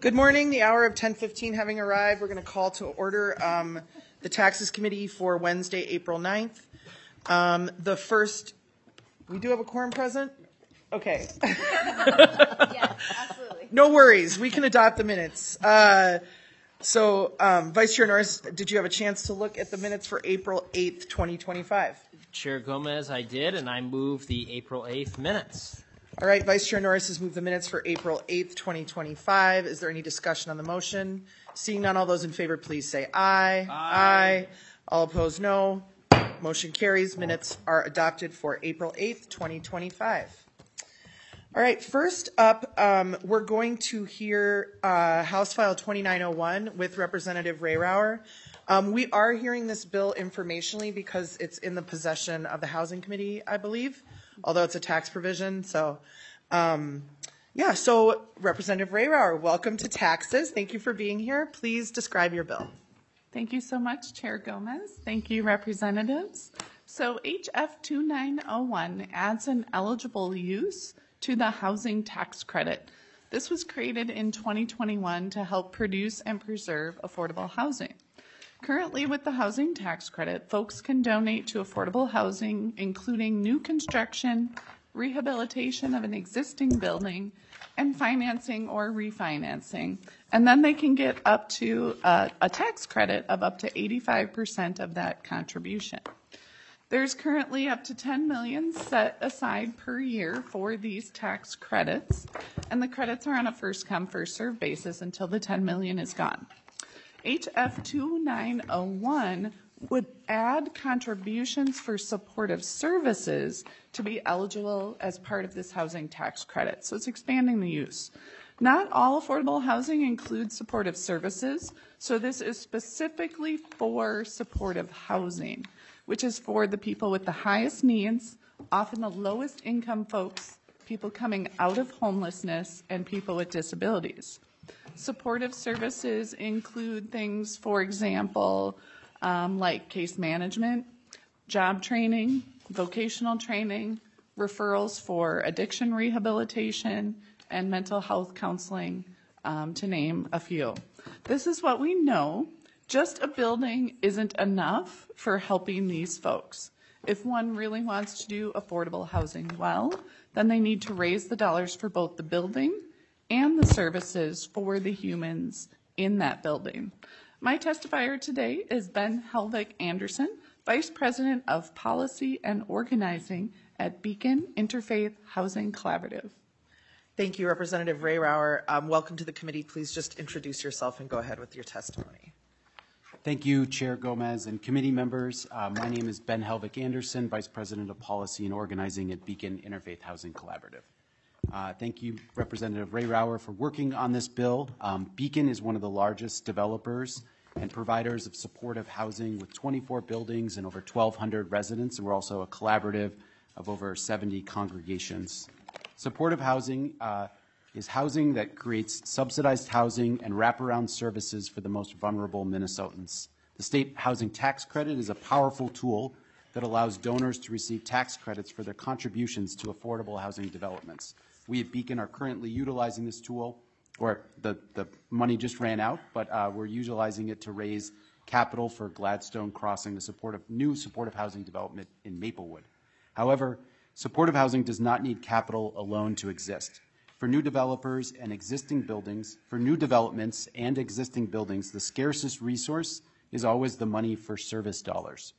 Good morning. The hour of 10:15 having arrived, we're going to call to order the Taxes Committee for Wednesday, April 9th. The first, we do have a quorum present? Okay. Yes, absolutely. No worries. We can adopt the minutes. So, Vice Chair Norris, did you have a chance to look at the minutes for April 8th, 2025? Chair Gomez, I did, and I move the April 8th minutes. All right, Vice Chair Norris has moved the minutes for April 8th, 2025. Is there any discussion on the motion? Seeing none, all those in favor, please say aye. Aye. All opposed, no. Motion carries. Minutes are adopted for April 8th, 2025. All right, first up, we're going to hear House File 2901 with Representative Rayrauer. We are hearing this bill informationally because it's in the possession of the Housing Committee, I believe, although it's a tax provision. So, so Representative Rayrauer, welcome to Taxes. Thank you for being here. Please describe your bill. Thank you so much, Chair Gomez. Thank you, representatives. So HF 2901 adds an eligible use to the housing tax credit. This was created in 2021 to help produce and preserve affordable housing. Currently, with the housing tax credit, folks can donate to affordable housing, including new construction, rehabilitation of an existing building, and financing or refinancing. And then they can get up to a tax credit of up to 85% of that contribution. There's currently up to $10 million set aside per year for these tax credits, and the credits are on a first-come, first-served basis until the $10 million is gone. HF 2901 would add contributions for supportive services to be eligible as part of this housing tax credit. So it's expanding the use. Not all affordable housing includes supportive services, so this is specifically for supportive housing, which is for the people with the highest needs, often the lowest income folks, people coming out of homelessness, and people with disabilities. Supportive services include things, for example, like case management, job training, vocational training, referrals for addiction rehabilitation, and mental health counseling, to name a few. This is what we know. Just a building isn't enough for helping these folks. If one really wants to do affordable housing well, then they need to raise the dollars for both the building and the services for the humans in that building. My testifier today is Ben Helvig Anderson, Vice President of Policy and Organizing at Beacon Interfaith Housing Collaborative. Thank you, Representative Rayrauer. Welcome to the committee. Please just introduce yourself and go ahead with your testimony. Thank you, Chair Gomez and committee members. My name is Ben Helvig Anderson, Vice President of Policy and Organizing at Beacon Interfaith Housing Collaborative. Thank you, Representative Rayrauer, for working on this bill. Beacon is one of the largest developers and providers of supportive housing with 24 buildings and over 1,200 residents, and we're also a collaborative of over 70 congregations. Supportive housing is housing that creates subsidized housing and wraparound services for the most vulnerable Minnesotans. The state housing tax credit is a powerful tool that allows donors to receive tax credits for their contributions to affordable housing developments. We at Beacon are currently utilizing this tool, or the money just ran out, but we're utilizing it to raise capital for Gladstone Crossing, the new supportive housing development in Maplewood. However, supportive housing does not need capital alone to exist. For new developers and existing buildings, for new developments and existing buildings, the scarcest resource is always the money for service dollars.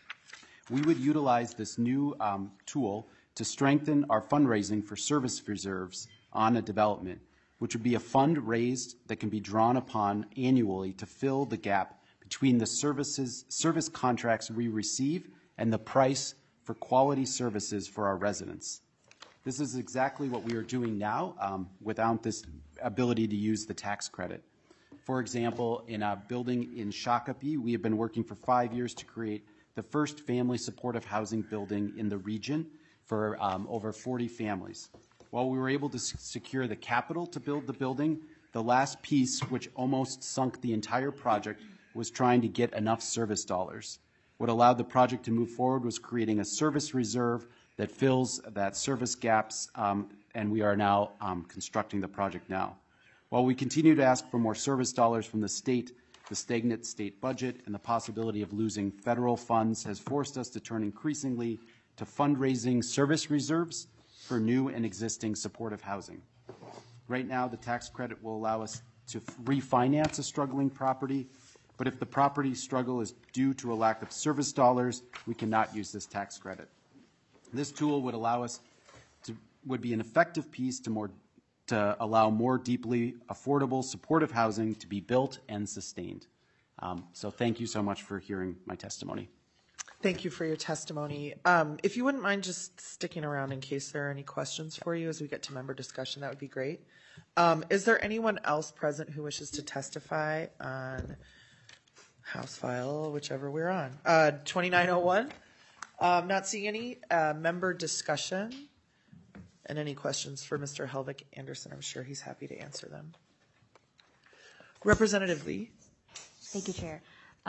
We would utilize this new tool to strengthen our fundraising for service reserves on a development, which would be a fund raised that can be drawn upon annually to fill the gap between the service contracts we receive and the price for quality services for our residents. This is exactly what we are doing now without this ability to use the tax credit. For example, in a building in Shakopee, we have been working for 5 years to create the first family supportive housing building in the region for over 40 families. While we were able to secure the capital to build the building, the last piece, which almost sunk the entire project, was trying to get enough service dollars. What allowed the project to move forward was creating a service reserve that fills that service gaps, and we are now constructing the project now. While we continue to ask for more service dollars from the state, the stagnant state budget and the possibility of losing federal funds has forced us to turn increasingly to fundraising service reserves for new and existing supportive housing. Right now, the tax credit will allow us to refinance a struggling property, but if the property struggle is due to a lack of service dollars, we cannot use this tax credit. This tool would allow us would be an effective piece to allow more deeply affordable supportive housing to be built and sustained. So thank you so much for hearing my testimony. Thank you for your testimony. If you wouldn't mind just sticking around in case there are any questions for you as we get to member discussion, that would be great. Is there anyone else present who wishes to testify on House File, whichever we're on? 2901? Not seeing any. Member discussion? And any questions for Mr. Helvig Anderson? I'm sure he's happy to answer them. Representative Lee? Thank you, Chair.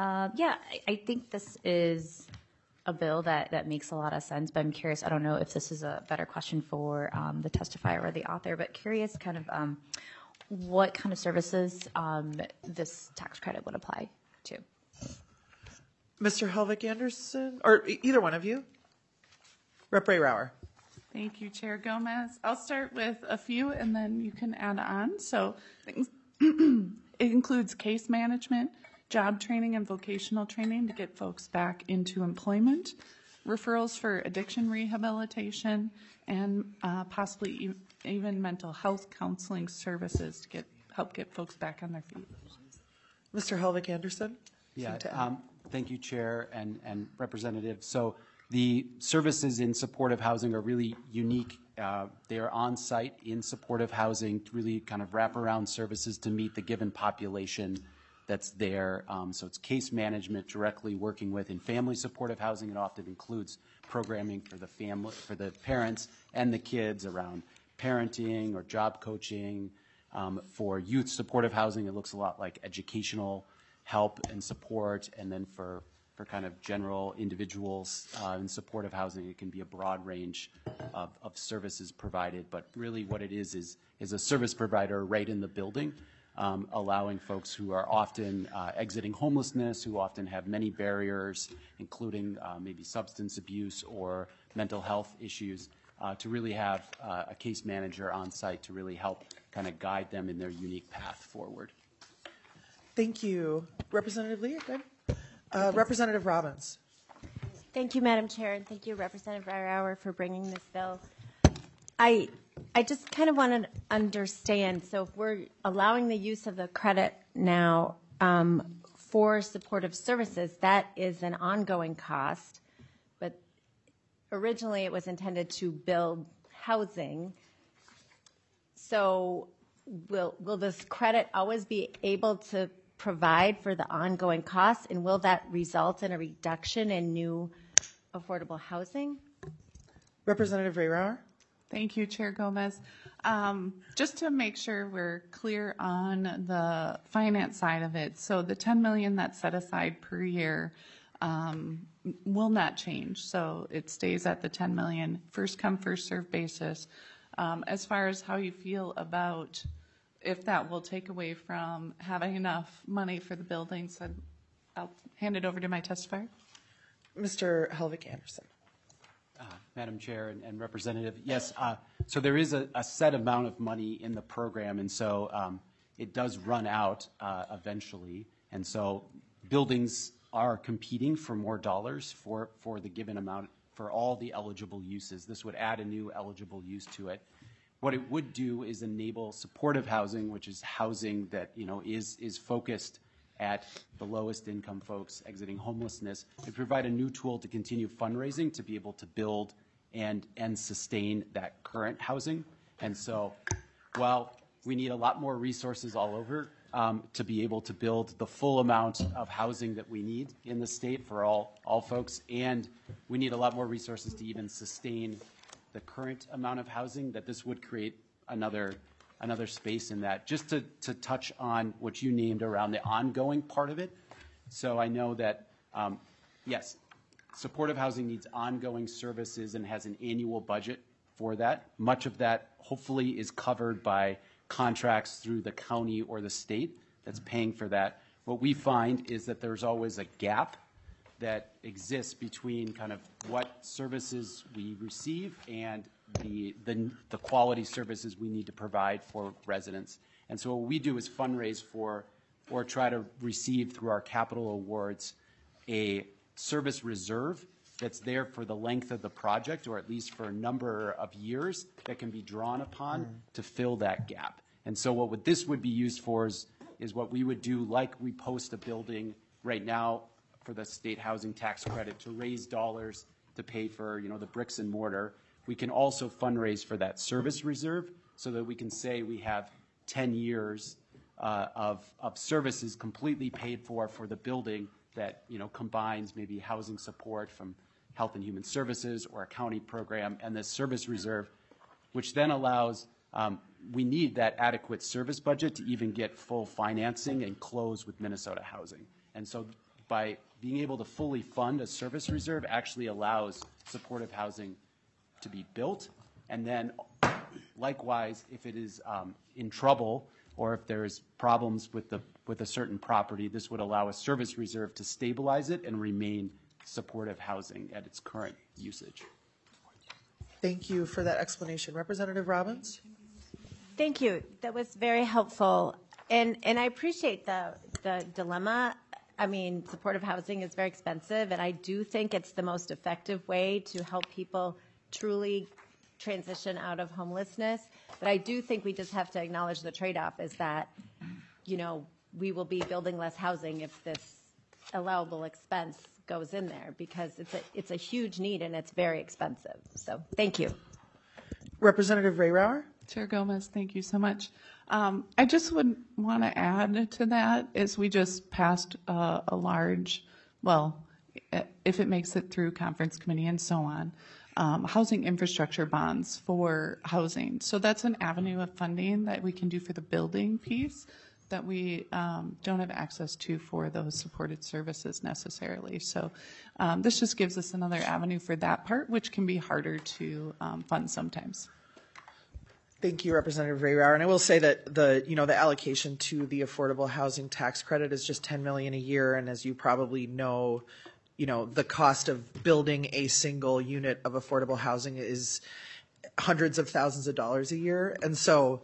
I think this is a bill that makes a lot of sense, but I'm curious, I don't know if this is a better question for the testifier or the author, but curious kind of what kind of services this tax credit would apply to. Mr. Helvig Anderson, or either one of you? Rep. Ray Rauer. Thank you, Chair Gomez. I'll start with a few and then you can add on. So it includes case management, job training and vocational training to get folks back into employment, referrals for addiction rehabilitation, and possibly even mental health counseling services to help get folks back on their feet. Mr. Helvig Anderson? Yeah, thank you, Chair and Representative. So the services in supportive housing are really unique. They are on site in supportive housing, really kind of wraparound services to meet the given population that's there. So it's case management directly working with in family supportive housing. It often includes programming for the family, for the parents and the kids around parenting or job coaching. For youth supportive housing, it looks a lot like educational help and support. And then for kind of general individuals in supportive housing, it can be a broad range of services provided. But really what it is a service provider right in the building, allowing folks who are often exiting homelessness, who often have many barriers, including maybe substance abuse or mental health issues, to really have a case manager on site to really help kind of guide them in their unique path forward. Thank you. Representative Lee, good. Representative Robbins. Thank you, Madam Chair, and thank you, Representative Rauer, for bringing this bill. I just kind of want to understand, so if we're allowing the use of the credit now for supportive services, that is an ongoing cost, but originally it was intended to build housing. So will this credit always be able to provide for the ongoing costs, and will that result in a reduction in new affordable housing? Representative Ray Rauer. Thank you, Chair Gomez. Just to make sure we're clear on the finance side of it, so the $10 million that's set aside per year will not change. So it stays at the $10 million, first come, first served basis. As far as how you feel about if that will take away from having enough money for the buildings, I'll hand it over to my testifier. Mr. Helvig Anderson. Madam Chair and Representative, yes, so there is a set amount of money in the program, and so it does run out eventually, and so buildings are competing for more dollars for the given amount for all the eligible uses. This would add a new eligible use to it. What it would do is enable supportive housing, which is housing that is focused at the lowest income folks exiting homelessness. It provide a new tool to continue fundraising to be able to build and sustain that current housing. And so while we need a lot more resources all over to be able to build the full amount of housing that we need in the state for all folks, and we need a lot more resources to even sustain the current amount of housing, that this would create another space in that. Just to touch on what you named around the ongoing part of it. So I know that, yes, supportive housing needs ongoing services and has an annual budget for that. Much of that hopefully is covered by contracts through the county or the state that's paying for that. What we find is that there's always a gap that exists between kind of what services we receive and the quality services we need to provide for residents. And so what we do is fundraise for or try to receive through our capital awards a service reserve that's there for the length of the project, or at least for a number of years, that can be drawn upon to fill that gap. And so what this would be used for is what we would do, like we post a building right now for the state housing tax credit to raise dollars to pay for, the bricks and mortar. We can also fundraise for that service reserve so that we can say we have 10 years of services completely paid for the building that, combines maybe housing support from Health and Human Services or a county program and this service reserve, which then allows, we need that adequate service budget to even get full financing and close with Minnesota Housing. And so by being able to fully fund a service reserve actually allows supportive housing to be built. And then likewise, if it is in trouble or if there's problems with a certain property, this would allow a service reserve to stabilize it and remain supportive housing at its current usage. Thank you for that explanation. Representative Robbins? Thank you. That was very helpful. And I appreciate the dilemma. I mean, supportive housing is very expensive, and I do think it's the most effective way to help people truly transition out of homelessness. But I do think we just have to acknowledge the trade-off is that, we will be building less housing if this allowable expense goes in there, because it's a huge need and it's very expensive. So thank you. Representative Rayrauer? Chair Gomez, thank you so much. I just would want to add to that is we just passed a large, if it makes it through conference committee and so on, housing infrastructure bonds for housing. So that's an avenue of funding that we can do for the building piece that we don't have access to for those supported services necessarily. So this just gives us another avenue for that part, which can be harder to fund sometimes. Thank you, Representative Rayrauer. And I will say that the allocation to the affordable housing tax credit is just $10 million a year. And as you probably know, the cost of building a single unit of affordable housing is hundreds of thousands of dollars a year. And so,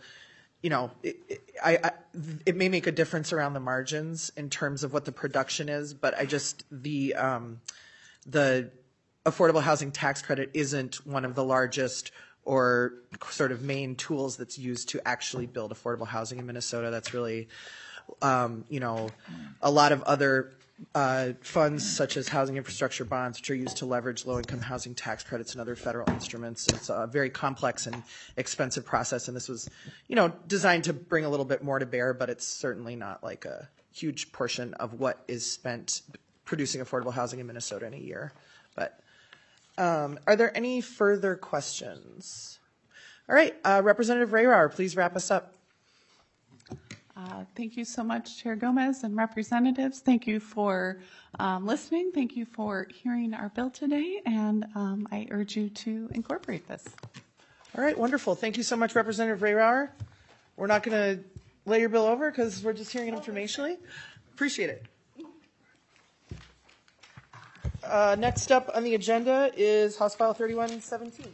it may make a difference around the margins in terms of what the production is, but the affordable housing tax credit isn't one of the largest or sort of main tools that's used to actually build affordable housing in Minnesota. That's really, a lot of other funds such as housing infrastructure bonds, which are used to leverage low-income housing tax credits and other federal instruments. It's a very complex and expensive process, and this was, designed to bring a little bit more to bear, but it's certainly not like a huge portion of what is spent producing affordable housing in Minnesota in a year. But are there any further questions? All right, Representative Rayrauer, please wrap us up. Thank you so much, Chair Gomez and representatives. Thank you for listening. Thank you for hearing our bill today, and I urge you to incorporate this. All right, wonderful. Thank you so much, Representative Rayrauer. We're not going to lay your bill over because we're just hearing it informationally. Appreciate it. Next up on the agenda is House File 3117.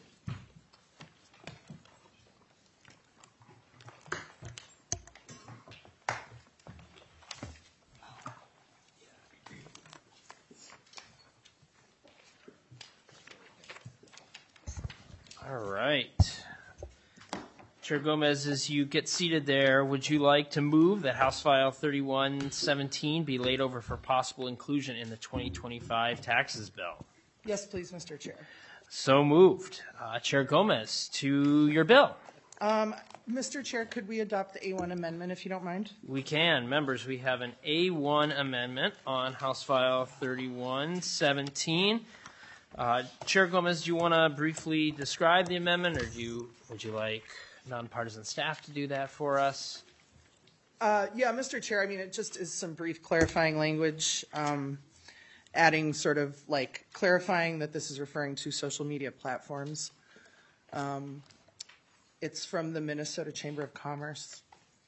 All right. Chair Gomez, as you get seated there, would you like to move that House File 3117 be laid over for possible inclusion in the 2025 taxes bill? Yes, please, Mr. Chair. So moved. Chair Gomez, to your bill. Mr. Chair, could we adopt the A1 amendment, if you don't mind? We can. Members, we have an A1 amendment on House File 3117. Chair Gomez, do you want to briefly describe the amendment, or would you like nonpartisan staff to do that for us? Yeah, Mr. Chair, I mean, it just is some brief clarifying language, adding sort of like clarifying that this is referring to social media platforms. It's from the Minnesota Chamber of Commerce.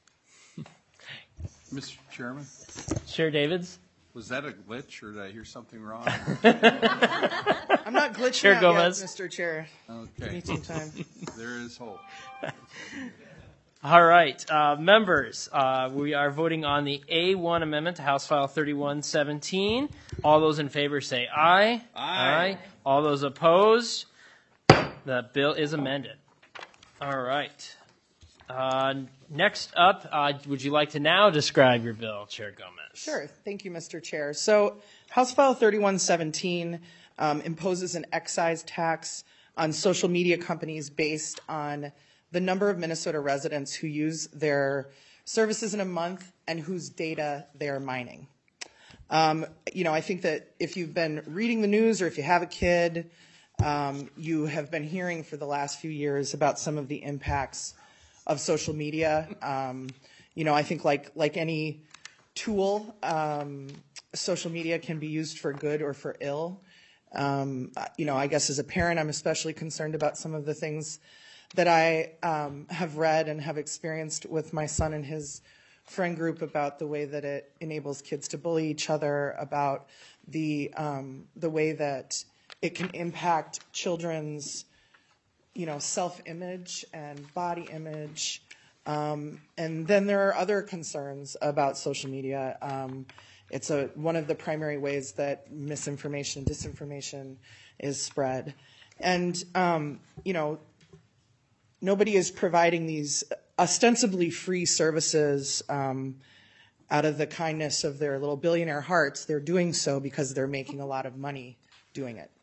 Mr. Chairman, Chair Davids? was that a glitch or did I hear something wrong? I'm not glitching Chair out Gomez. yet, Mr. Chair. Give me Okay, some time. there is hope. All right, members, we are voting on the A1 amendment to House File 3117. All those in favor say aye. Aye. All those opposed? The bill is amended. All right. Next up, would you like to now describe your bill, Chair Gomez? Sure. Thank you, Mr. Chair. So House File 3117 imposes an excise tax on social media companies based on the number of Minnesota residents who use their services in a month and whose data they are mining. I think that if you've been reading the news or if you have a kid, you have been hearing for the last few years about some of the impacts of social media. I think like any tool, social media can be used for good or for ill. I guess as a parent, I'm especially concerned about some of the things that I have read and have experienced with my son and his friend group about the way that it enables kids to bully each other, about the way that it can impact children's, self-image and body image. And then there are other concerns about social media. It's one of the primary ways that misinformation and disinformation is spread. And, nobody is providing these ostensibly free services out of the kindness of their little billionaire hearts. They're doing so because they're making a lot of money doing it.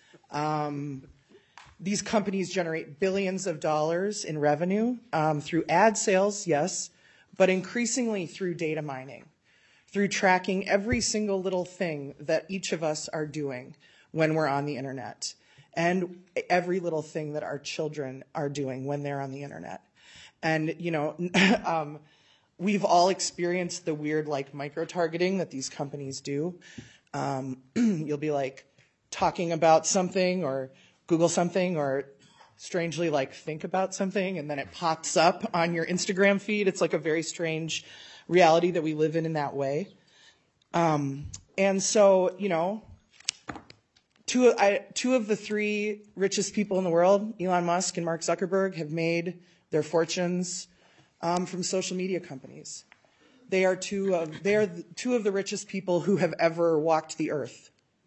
These companies generate billions of dollars in revenue through ad sales, yes, but increasingly through data mining, through tracking every single little thing that each of us are doing when we're on the internet, and every little thing that our children are doing when they're on the internet. And, we've all experienced the weird, micro-targeting that these companies do. You'll be, talking about something or Google something or strangely, think about something, and then it pops up on your Instagram feed. It's like a very strange reality that we live in that way. And so, two of the three richest people in the world, Elon Musk and Mark Zuckerberg, have made their fortunes from social media companies. They are two of the richest people who have ever walked the earth.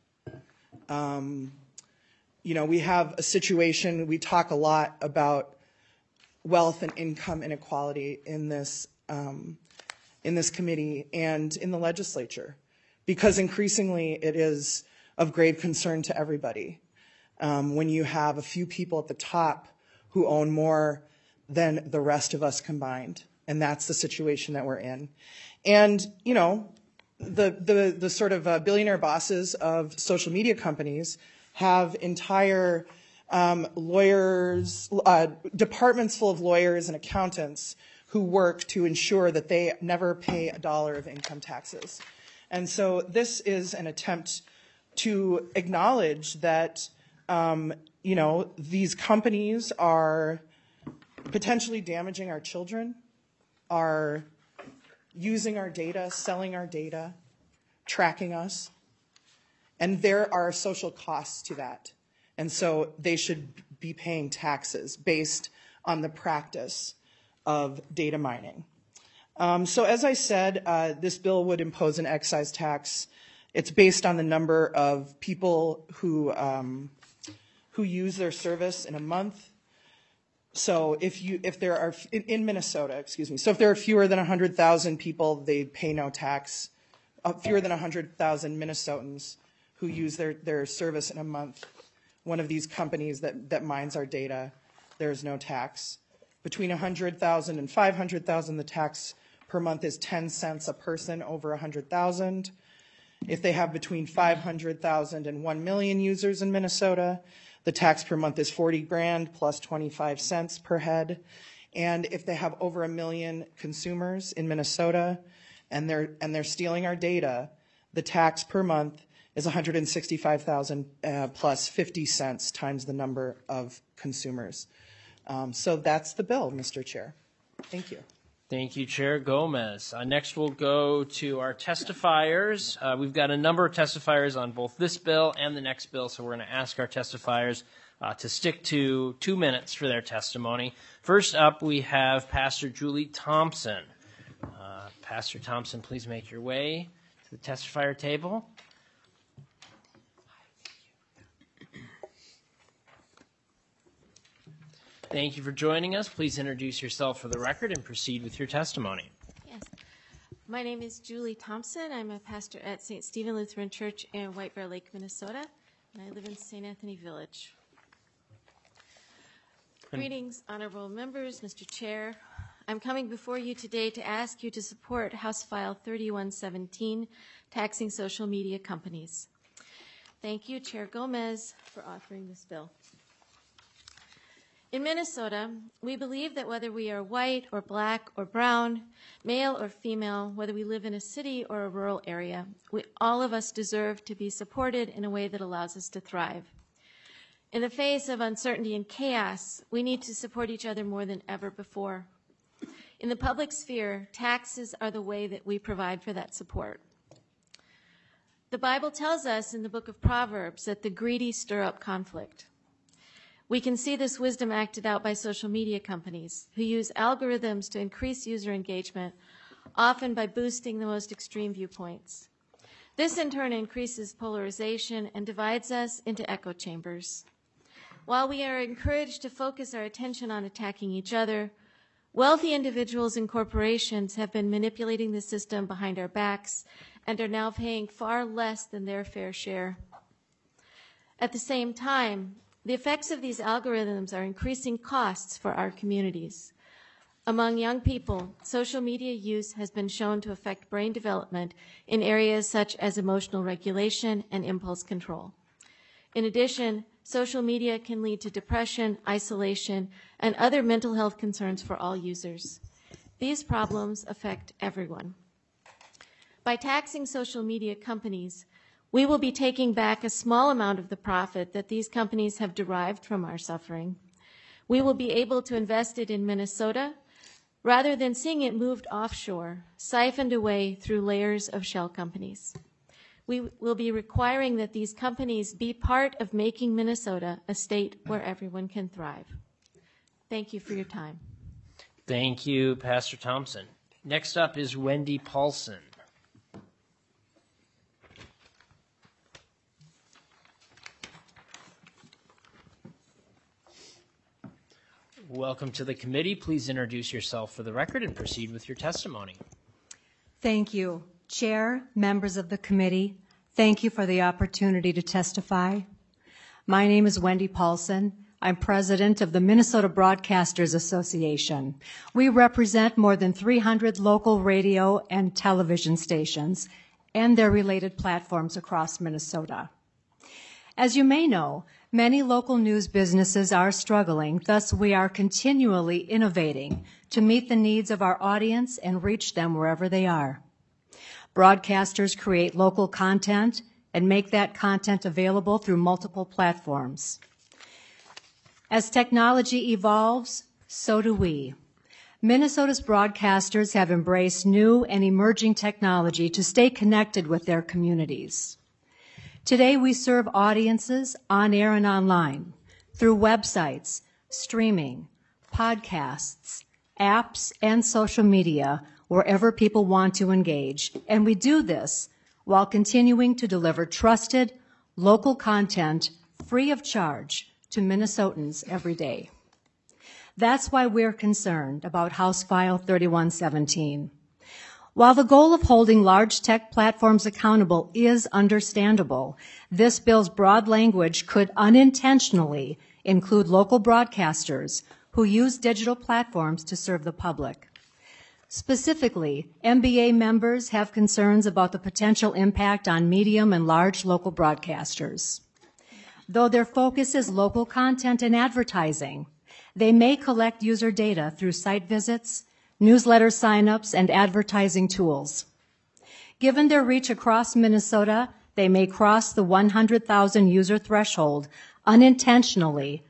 We have a situation, we talk a lot about wealth and income inequality in this committee and in the legislature, because increasingly it is of grave concern to everybody. When you have a few people at the top who own more than the rest of us combined, and that's the situation that we're in. And, the sort of billionaire bosses of social media companies have entire lawyers, departments full of lawyers and accountants who work to ensure that they never pay $1 of income taxes. And so this is an attempt to acknowledge that, these companies are potentially damaging our children, are using our data, selling our data, tracking us. And there are social costs to that. And so they should be paying taxes based on the practice of data mining. So as I said, this bill would impose an excise tax. It's based on the number of people who use their service in a month. So if there are in Minnesota, so if there are fewer than 100,000 people, they pay no tax. Fewer than 100,000 Minnesotans who use their service in a month, one of these companies that mines our data, there's no tax. Between 100,000 and 500,000, the tax per month is 10 cents a person over 100,000. If they have between 500,000 and 1 million users in Minnesota, the tax per month is 40 grand plus 25 cents per head. And if they have over 1 million consumers in Minnesota and they're stealing our data, the tax per month is 165,000 plus 50 cents times the number of consumers. So that's the bill, Mr. Chair. Thank you. Thank you, Chair Gomez. Next, we'll go to our testifiers. We've got a number of testifiers on both this bill and the next bill, so we're going to ask our testifiers to stick to 2 minutes for their testimony. First up, we have Pastor Julie Thompson. Pastor Thompson, please make your way to the testifier table. Thank you for joining us. Please introduce yourself for the record and proceed with your testimony. Yes. My name is Julie Thompson. I'm a pastor at St. Stephen Lutheran Church in White Bear Lake, Minnesota, and I live in St. Anthony Village. Greetings, honorable members, Mr. Chair. I'm coming before you today to ask you to support House File 3117, Taxing Social Media Companies. Thank you, Chair Gomez, for authoring this bill. In Minnesota, we believe that whether we are white or black or brown, male or female, whether we live in a city or a rural area, all of us deserve to be supported in a way that allows us to thrive. In the face of uncertainty and chaos, we need to support each other more than ever before. In the public sphere, taxes are the way that we provide for that support. The Bible tells us in the book of Proverbs that the greedy stir up conflict. We can see this wisdom acted out by social media companies who use algorithms to increase user engagement, often by boosting the most extreme viewpoints. This in turn increases polarization and divides us into echo chambers. While we are encouraged to focus our attention on attacking each other, wealthy individuals and corporations have been manipulating the system behind our backs and are now paying far less than their fair share. At the same time, the effects of these algorithms are increasing costs for our communities. Among young people, social media use has been shown to affect brain development in areas such as emotional regulation and impulse control. In addition, social media can lead to depression, isolation, and other mental health concerns for all users. These problems affect everyone. By taxing social media companies, we will be taking back a small amount of the profit that these companies have derived from our suffering. We will be able to invest it in Minnesota rather than seeing it moved offshore, siphoned away through layers of shell companies. We will be requiring that these companies be part of making Minnesota a state where everyone can thrive. Thank you for your time. Thank you, Pastor Thompson. Next up is Wendy Paulson. Welcome to the committee. Please introduce yourself for the record and proceed with your testimony. Thank you. Chair, members of the committee, thank you for the opportunity to testify. My name is Wendy Paulson. I'm president of the Minnesota Broadcasters Association. We represent more than 300 local radio and television stations and their related platforms across Minnesota. As you may know, many local news businesses are struggling, thus we are continually innovating to meet the needs of our audience and reach them wherever they are. Broadcasters create local content and make that content available through multiple platforms. As technology evolves, so do we. Minnesota's broadcasters have embraced new and emerging technology to stay connected with their communities. Today, we serve audiences on air and online through websites, streaming, podcasts, apps, and social media, wherever people want to engage. And we do this while continuing to deliver trusted, local content free of charge to Minnesotans every day. That's why we're concerned about House File 3117. While the goal of holding large tech platforms accountable is understandable, this bill's broad language could unintentionally include local broadcasters who use digital platforms to serve the public. Specifically, MBA members have concerns about the potential impact on medium and large local broadcasters. Though their focus is local content and advertising, they may collect user data through site visits, newsletter signups, and advertising tools. Given their reach across Minnesota, they may cross the 100,000 user threshold unintentionally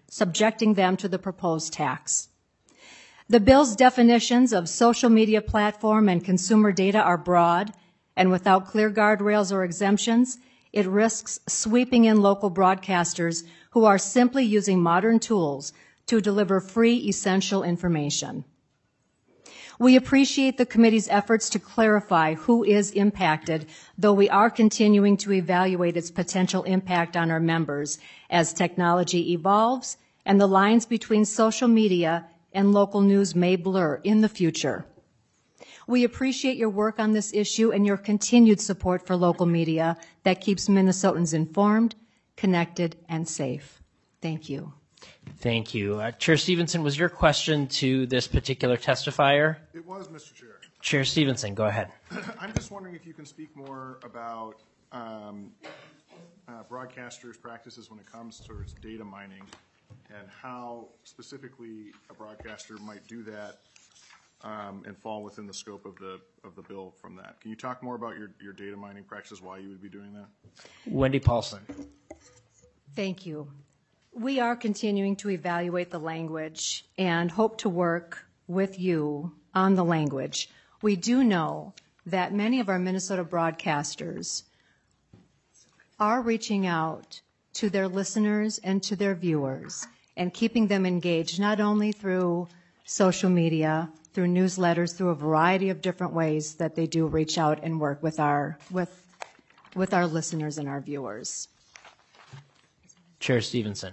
subjecting them to the proposed tax. The bill's definitions of social media platform and consumer data are broad, and without clear guardrails or exemptions, it risks sweeping in local broadcasters who are simply using modern tools to deliver free, essential information. We appreciate the committee's efforts to clarify who is impacted, though we are continuing to evaluate its potential impact on our members as technology evolves and the lines between social media and local news may blur in the future. We appreciate your work on this issue and your continued support for local media that keeps Minnesotans informed, connected, and safe. Thank you. Thank you. Chair Stevenson, was your question to this particular testifier? It was, Mr. Chair. Chair Stevenson, go ahead. I'm just wondering if you can speak more about broadcasters' practices when it comes towards data mining and how specifically a broadcaster might do that and fall within the scope of the bill from that. Can you talk more about your data mining practices, why you would be doing that? Wendy Paulson. Thank you. We are continuing to evaluate the language and hope to work with you on the language. We do know that many of our Minnesota broadcasters are reaching out to their listeners and to their viewers and keeping them engaged not only through social media, through newsletters, through a variety of different ways that they do reach out and work with our listeners and our viewers. Chair Stevenson.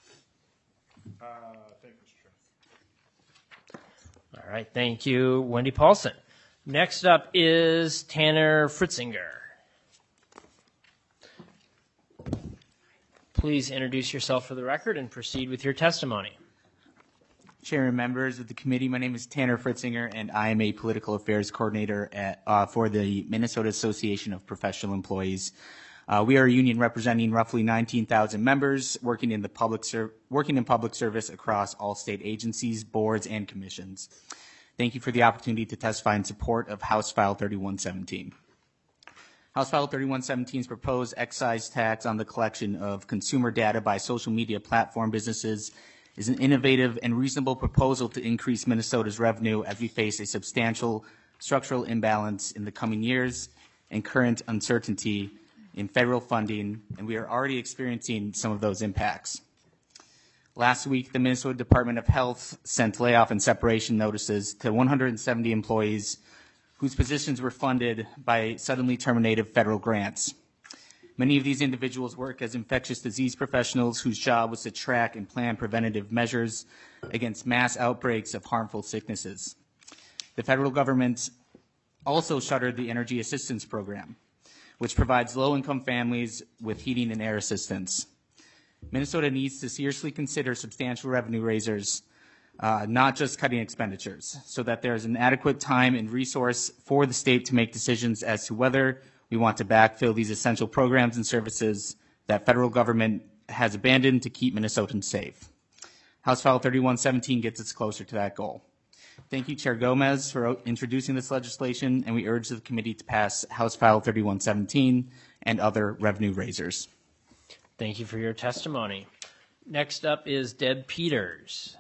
Thank you, Mr. Chair. All right, thank you, Wendy Paulson. Next up is Tanner Fritzinger. Please introduce yourself for the record and proceed with your testimony. Chair and members of the committee, my name is Tanner Fritzinger, and I am a political affairs coordinator for the Minnesota Association of Professional Employees. We are a union representing roughly 19,000 members working in public service across all state agencies, boards, and commissions. Thank you for the opportunity to testify in support of House File 3117. House File 3117's proposed excise tax on the collection of consumer data by social media platform businesses is an innovative and reasonable proposal to increase Minnesota's revenue as we face a substantial structural imbalance in the coming years and current uncertainty in federal funding, and we are already experiencing some of those impacts. Last week, the Minnesota Department of Health sent layoff and separation notices to 170 employees whose positions were funded by suddenly terminated federal grants. Many of these individuals work as infectious disease professionals whose job was to track and plan preventative measures against mass outbreaks of harmful sicknesses. The federal government also shuttered the Energy Assistance Program, which provides low-income families with heating and air assistance. Minnesota needs to seriously consider substantial revenue raisers, not just cutting expenditures, so that there is an adequate time and resource for the state to make decisions as to whether we want to backfill these essential programs and services that federal government has abandoned to keep Minnesotans safe. House File 3117 gets us closer to that goal. Thank you, Chair Gomez, for introducing this legislation, and we urge the committee to pass House File 3117 and other revenue raisers. Thank you for your testimony. Next up is Deb Peters.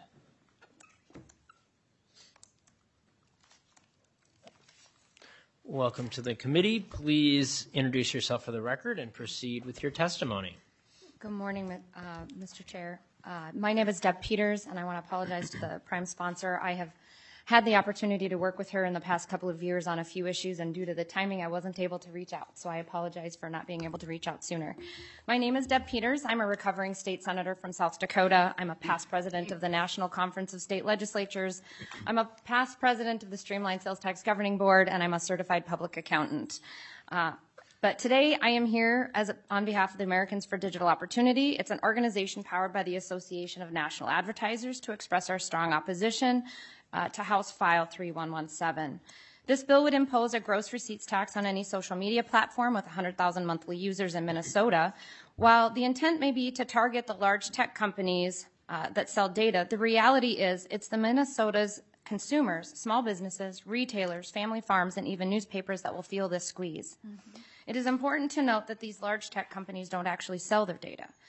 Welcome to the committee. Please introduce yourself for the record and proceed with your testimony. Good morning, Mr. Chair. My name is Deb Peters, and I want to apologize to the prime sponsor. I have had the opportunity to work with her in the past couple of years on a few issues, and due to the timing, I wasn't able to reach out, so I apologize for not being able to reach out sooner. My name is Deb Peters. I'm a recovering state senator from South Dakota. I'm a past president of the National Conference of State Legislatures. I'm a past president of the Streamlined Sales Tax Governing Board, and I'm a certified public accountant. But today I am here on behalf of the Americans for Digital Opportunity. It's an organization powered by the Association of National Advertisers to express our strong opposition to House File 3117. This bill would impose a gross receipts tax on any social media platform with 100,000 monthly users in Minnesota. While the intent may be to target the large tech companies that sell data, the reality is it's the Minnesota's consumers, small businesses, retailers, family farms, and even newspapers that will feel this squeeze. Mm-hmm. It is important to note that these large tech companies don't actually sell their data.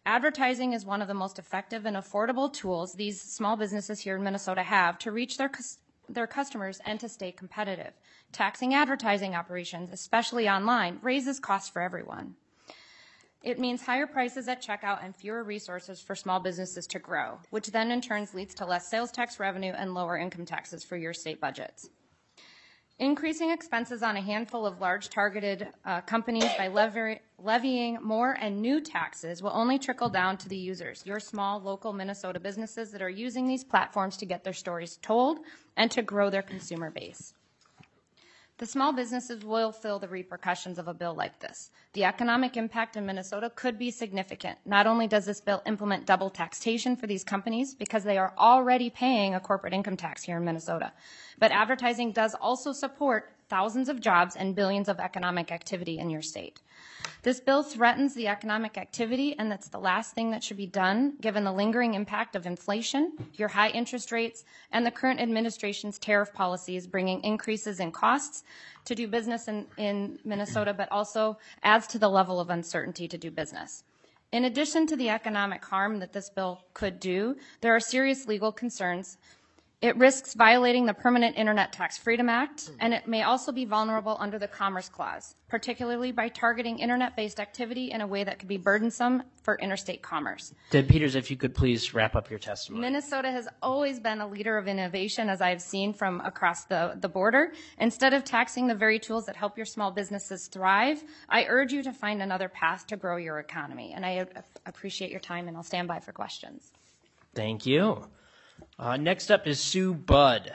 Advertising is one of the most effective and affordable tools these small businesses here in Minnesota have to reach their customers and to stay competitive. Taxing advertising operations, especially online, raises costs for everyone. It means higher prices at checkout and fewer resources for small businesses to grow, which then in turn leads to less sales tax revenue and lower income taxes for your state budgets. Increasing expenses on a handful of large targeted companies by levying more and new taxes will only trickle down to the users, your small local Minnesota businesses that are using these platforms to get their stories told and to grow their consumer base. The small businesses will feel the repercussions of a bill like this. The economic impact in Minnesota could be significant. Not only does this bill implement double taxation for these companies because they are already paying a corporate income tax here in Minnesota, but advertising does also support thousands of jobs and billions of economic activity in your state. This bill threatens the economic activity, and that's the last thing that should be done given the lingering impact of inflation, your high interest rates, and the current administration's tariff policies bringing increases in costs to do business in Minnesota, but also adds to the level of uncertainty to do business. In addition to the economic harm that this bill could do, there are serious legal concerns. It risks violating the Permanent Internet Tax Freedom Act, and it may also be vulnerable under the Commerce Clause, particularly by targeting internet-based activity in a way that could be burdensome for interstate commerce. Deb Peters, if you could please wrap up your testimony. Minnesota has always been a leader of innovation, as I've seen from across the border. Instead of taxing the very tools that help your small businesses thrive, I urge you to find another path to grow your economy. And I appreciate your time, and I'll stand by for questions. Thank you. Next up is Sue Budd.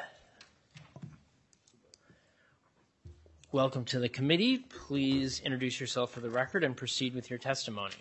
Welcome to the committee. Please introduce yourself for the record and proceed with your testimony.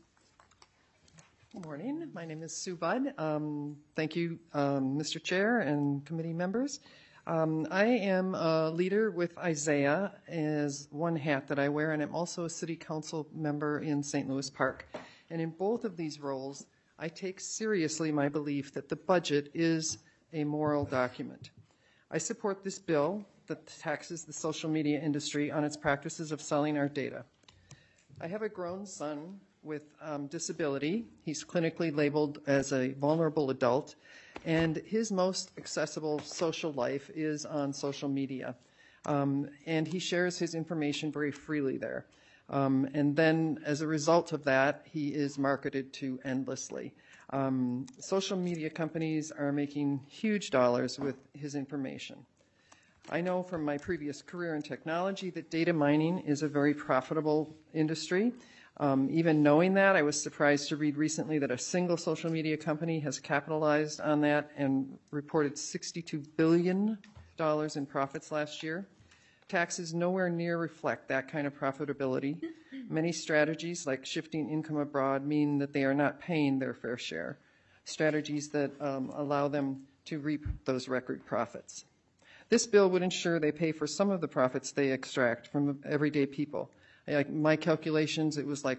Good morning. My name is Sue Budd. Thank you, Mr. Chair and committee members. I am a leader with Isaiah as one hat that I wear, and I'm also a city council member in St. Louis Park. And in both of these roles, I take seriously my belief that the budget is a moral document. I support this bill that taxes the social media industry on its practices of selling our data. I have a grown son with disability. He's clinically labeled as a vulnerable adult, and his most accessible social life is on social media. And he shares his information very freely there. And then as a result of that, he is marketed to endlessly. Social media companies are making huge dollars with his information. I know from my previous career in technology that data mining is a very profitable industry. Even knowing that, I was surprised to read recently that a single social media company has capitalized on that and reported $62 billion in profits last year. Taxes nowhere near reflect that kind of profitability. Many strategies, like shifting income abroad, mean that they are not paying their fair share. Strategies that allow them to reap those record profits. This bill would ensure they pay for some of the profits they extract from everyday people. Like my calculations, it was like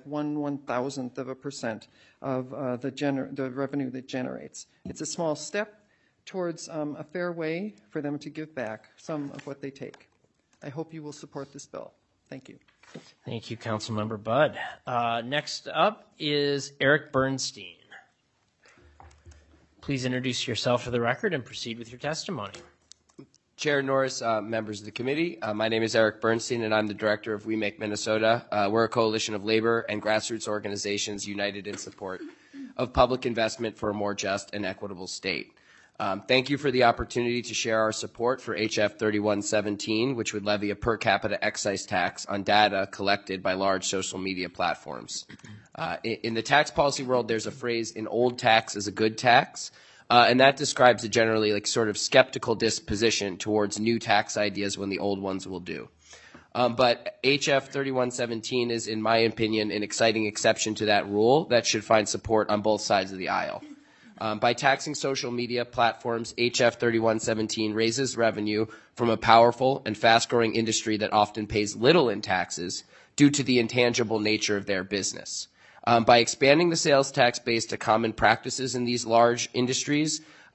1/1000% of the revenue that generates. It's a small step towards a fair way for them to give back some of what they take. I hope you will support this bill. Thank you. Thank you, Councilmember Budd. Next up is Eric Bernstein. Please introduce yourself for the record and proceed with your testimony. Chair Norris, members of the committee, my name is Eric Bernstein, and I'm the director of We Make Minnesota. We're a coalition of labor and grassroots organizations united in support of public investment for a more just and equitable state. Thank you for the opportunity to share our support for HF 3117, which would levy a per capita excise tax on data collected by large social media platforms. In the tax policy world, there's a phrase, an old tax is a good tax. And that describes a generally sort of skeptical disposition towards new tax ideas when the old ones will do. But HF 3117 is, in my opinion, an exciting exception to that rule that should find support on both sides of the aisle. By taxing social media platforms, HF 3117 raises revenue from a powerful and fast-growing industry that often pays little in taxes due to the intangible nature of their business. By expanding the sales tax base to common practices in these large industries,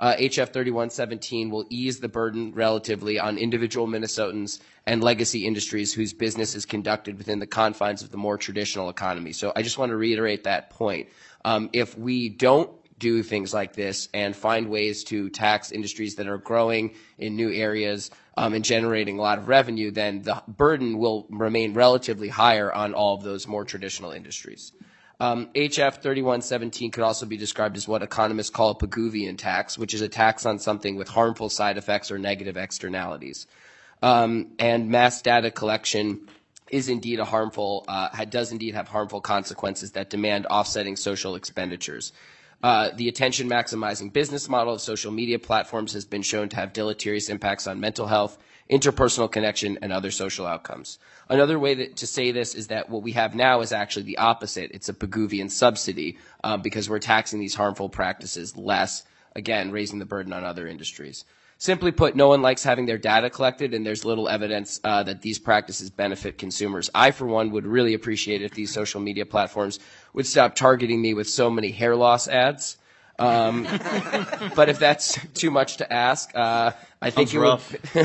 HF 3117 will ease the burden relatively on individual Minnesotans and legacy industries whose business is conducted within the confines of the more traditional economy. So I just want to reiterate that point. If we don't do things like this and find ways to tax industries that are growing in new areas and generating a lot of revenue, then the burden will remain relatively higher on all of those more traditional industries. HF 3117 could also be described as what economists call a Pigouvian tax, which is a tax on something with harmful side effects or negative externalities. And mass data collection is indeed a harmful, does indeed have harmful consequences that demand offsetting social expenditures. The attention maximizing business model of social media platforms has been shown to have deleterious impacts on mental health, interpersonal connection, and other social outcomes. Another way to say this is that what we have now is actually the opposite. It's a Pigouvian subsidy because we're taxing these harmful practices less, again, raising the burden on other industries. Simply put, no one likes having their data collected, and there's little evidence that these practices benefit consumers. I, for one, would really appreciate if these social media platforms would stop targeting me with so many hair loss ads. But if that's too much to ask, I think you would.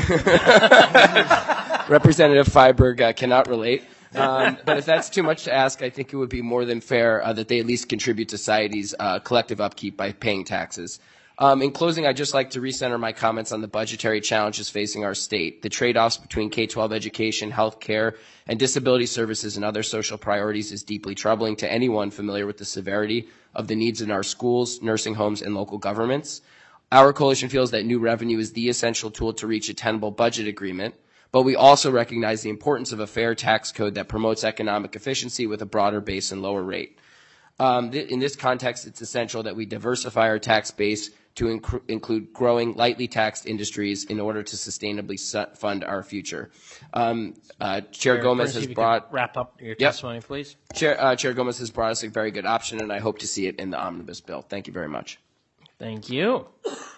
Representative Freiberg cannot relate. But if that's too much to ask, I think it would be more than fair that they at least contribute to society's collective upkeep by paying taxes. In closing, I'd just like to recenter my comments on the budgetary challenges facing our state. The trade-offs between K-12 education, health care, and disability services and other social priorities is deeply troubling to anyone familiar with the severity of the needs in our schools, nursing homes, and local governments. Our coalition feels that new revenue is the essential tool to reach a tenable budget agreement, but we also recognize the importance of a fair tax code that promotes economic efficiency with a broader base and lower rate. In this context, it's essential that we diversify our tax base to include growing, lightly taxed industries in order to sustainably fund our future. Chair Gomez has brought... Wrap up your testimony, please. Chair Gomez has brought us a very good option, and I hope to see it in the omnibus bill. Thank you very much. Thank you.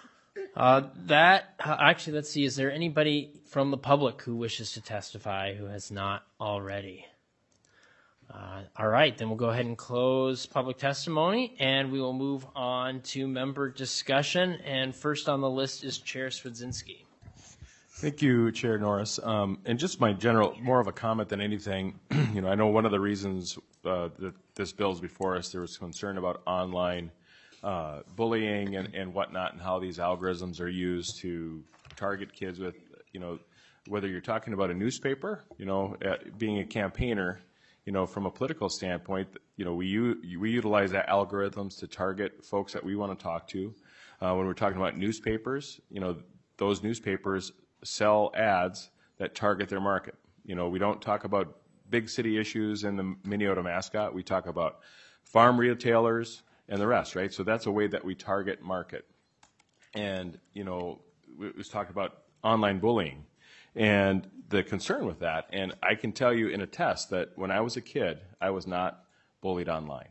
Actually, let's see, is there anybody from the public who wishes to testify who has not already? All right, then we'll go ahead and close public testimony, and we will move on to member discussion. And first on the list is Chair Swedzinski. Thank you, Chair Norris. And just my general, more of a comment than anything, I know one of the reasons that this bill is before us, there was concern about online bullying and whatnot, and how these algorithms are used to target kids with, whether you're talking about a newspaper, being a campaigner, from a political standpoint, we utilize that algorithms to target folks that we want to talk to. When we're talking about newspapers, those newspapers sell ads that target their market. We don't talk about big city issues in the Minneota mascot. We talk about farm retailers and the rest, right? So that's a way that we target market. And, it was talked about online bullying and the concern with that. And I can tell you in a test that when I was a kid, I was not bullied online.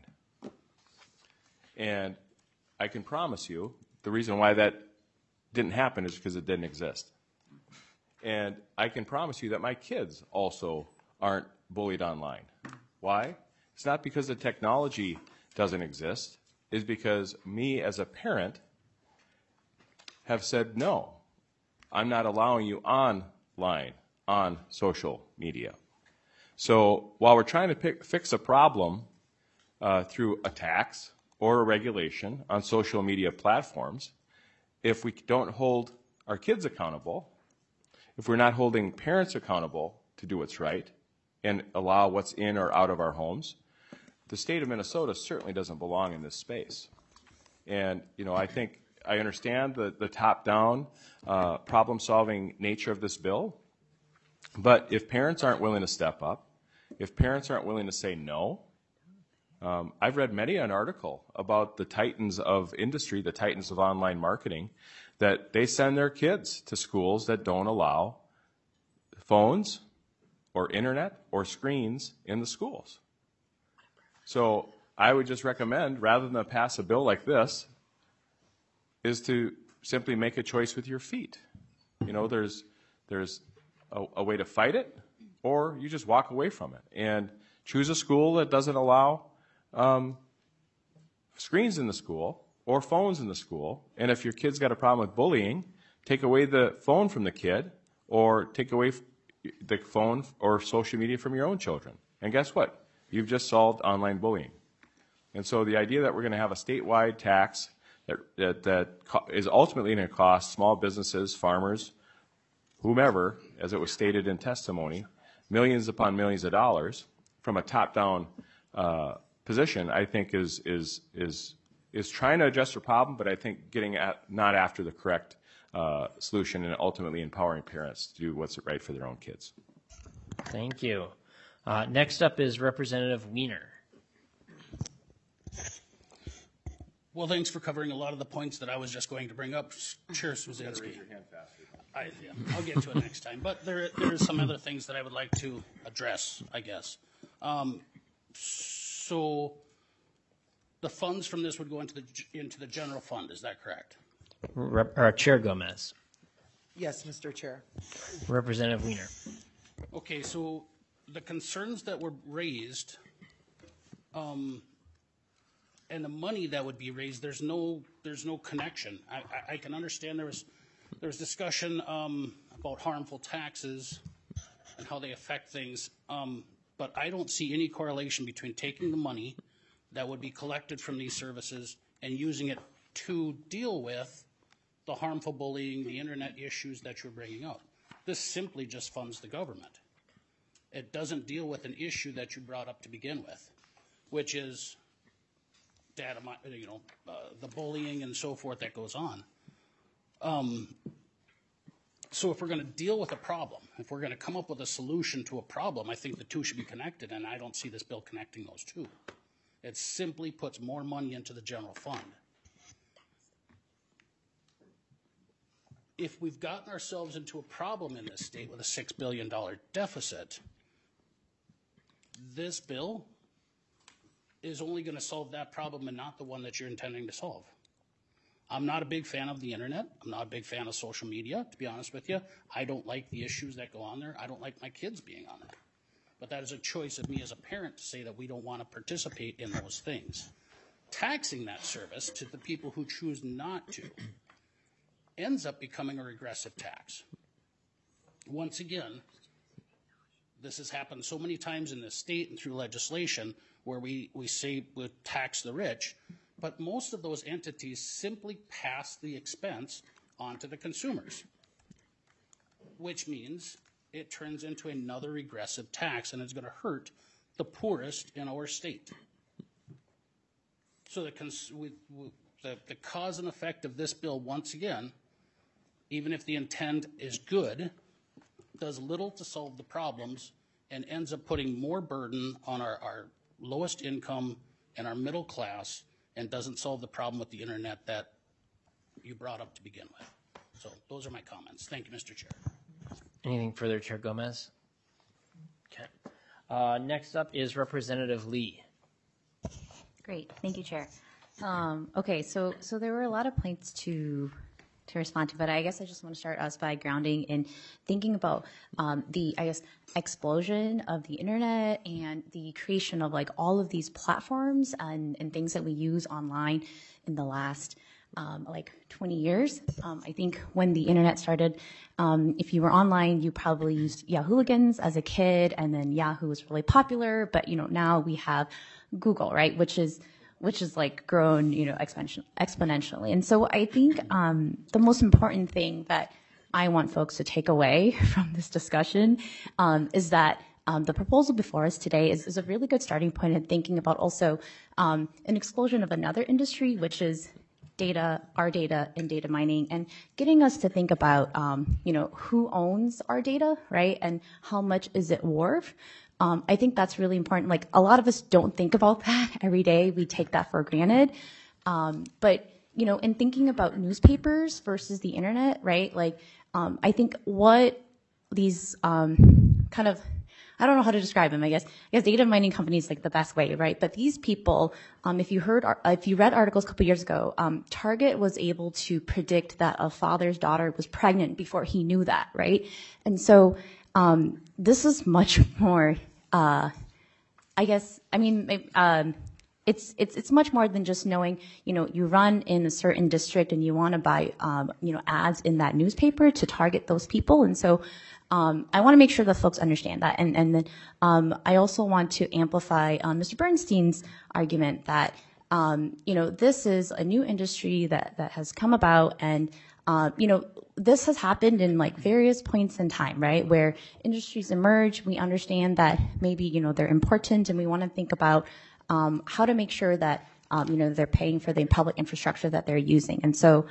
And I can promise you the reason why that didn't happen is because it didn't exist. And I can promise you that my kids also aren't bullied online. Why? It's not because the technology doesn't exist. It's because me as a parent have said, no, I'm not allowing you online on social media. So while we're trying to fix a problem through a tax or a regulation on social media platforms, if we don't hold our kids accountable, if we're not holding parents accountable to do what's right and allow what's in or out of our homes, the state of Minnesota certainly doesn't belong in this space. And, I think I understand the top-down problem-solving nature of this bill, but if parents aren't willing to step up, if parents aren't willing to say no, I've read many an article about the titans of industry, the titans of online marketing, that they send their kids to schools that don't allow phones or internet or screens in the schools. So I would just recommend, rather than pass a bill like this, is to simply make a choice with your feet. There's a way to fight it, or you just walk away from it and choose a school that doesn't allow screens in the school, or phones in the school. And if your kid's got a problem with bullying, take away the phone from the kid, or take away the phone or social media from your own children. And guess what? You've just solved online bullying. And so the idea that we're going to have a statewide tax that is ultimately going to cost small businesses, farmers, whomever, as it was stated in testimony, millions upon millions of dollars from a top-down position, I think is trying to address the problem, but I think getting not after the correct solution and ultimately empowering parents to do what's right for their own kids. Thank you. Next up is Representative Wiener. Well, thanks for covering a lot of the points that I was just going to bring up, Chair Swazinski. Raise your hand faster. I'll get to it next time. But there are some other things that I would like to address, I guess. So the funds from this would go into the general fund. Is that correct? Chair Gomez. Yes, Mr. Chair. Representative Wiener. Okay, so the concerns that were raised, and the money that would be raised, there's no connection. I can understand there was discussion about harmful taxes and how they affect things, but I don't see any correlation between taking the money that would be collected from these services and using it to deal with the harmful bullying, the internet issues that you're bringing up. This simply just funds the government. It doesn't deal with an issue that you brought up to begin with, which is data, the bullying and so forth that goes on. So if we're going to deal with a problem, if we're going to come up with a solution to a problem, I think the two should be connected, and I don't see this bill connecting those two. It simply puts more money into the general fund. If we've gotten ourselves into a problem in this state with a $6 billion deficit, this bill is only going to solve that problem and not the one that you're intending to solve. I'm not a big fan of the internet. I'm not a big fan of social media, to be honest with you. I don't like the issues that go on there. I don't like my kids being on there. But that is a choice of me as a parent to say that we don't want to participate in those things. Taxing that service to the people who choose not to ends up becoming a regressive tax. Once again, this has happened so many times in this state and through legislation where we say we tax the rich, but most of those entities simply pass the expense onto the consumers, which means it turns into another regressive tax, and it's going to hurt the poorest in our state. So the cause and effect of this bill, once again, even if the intent is good, does little to solve the problems and ends up putting more burden on our lowest income and our middle class, and doesn't solve the problem with the internet that you brought up to begin with. So those are my comments. Thank you, Mr. Chair. Anything further, Chair Gomez? Okay. Next up is Representative Lee. Great, thank you, Chair. Okay, so there were a lot of points to respond to, but I guess I just want to start us by grounding in thinking about the, I guess, explosion of the internet and the creation of like all of these platforms and things that we use online in the last like 20 years. I think when the internet started, if you were online, you probably used Yahooligans as a kid, and then Yahoo was really popular, but now we have Google, right, which is like grown, exponentially. And so I think the most important thing that I want folks to take away from this discussion is that the proposal before us today is a really good starting point in thinking about also an explosion of another industry, which is our data and data mining, and getting us to think about, who owns our data, right, and how much is it worth. I think that's really important. Like, a lot of us don't think about that every day. We take that for granted. But, in thinking about newspapers versus the internet, right, like, I think what these kind of, I don't know how to describe them, I guess data mining companies like the best way, right? But these people, if you read articles a couple years ago, Target was able to predict that a father's daughter was pregnant before he knew that, right? And so this is much more, it's much more than just knowing, you run in a certain district and you want to buy, ads in that newspaper to target those people. And so I want to make sure that folks understand that. And then I also want to amplify Mr. Bernstein's argument that, this is a new industry that has come about, and, this has happened in like various points in time, right? Where industries emerge, we understand that maybe, they're important, and we want to think about how to make sure that, they're paying for the public infrastructure that they're using. And so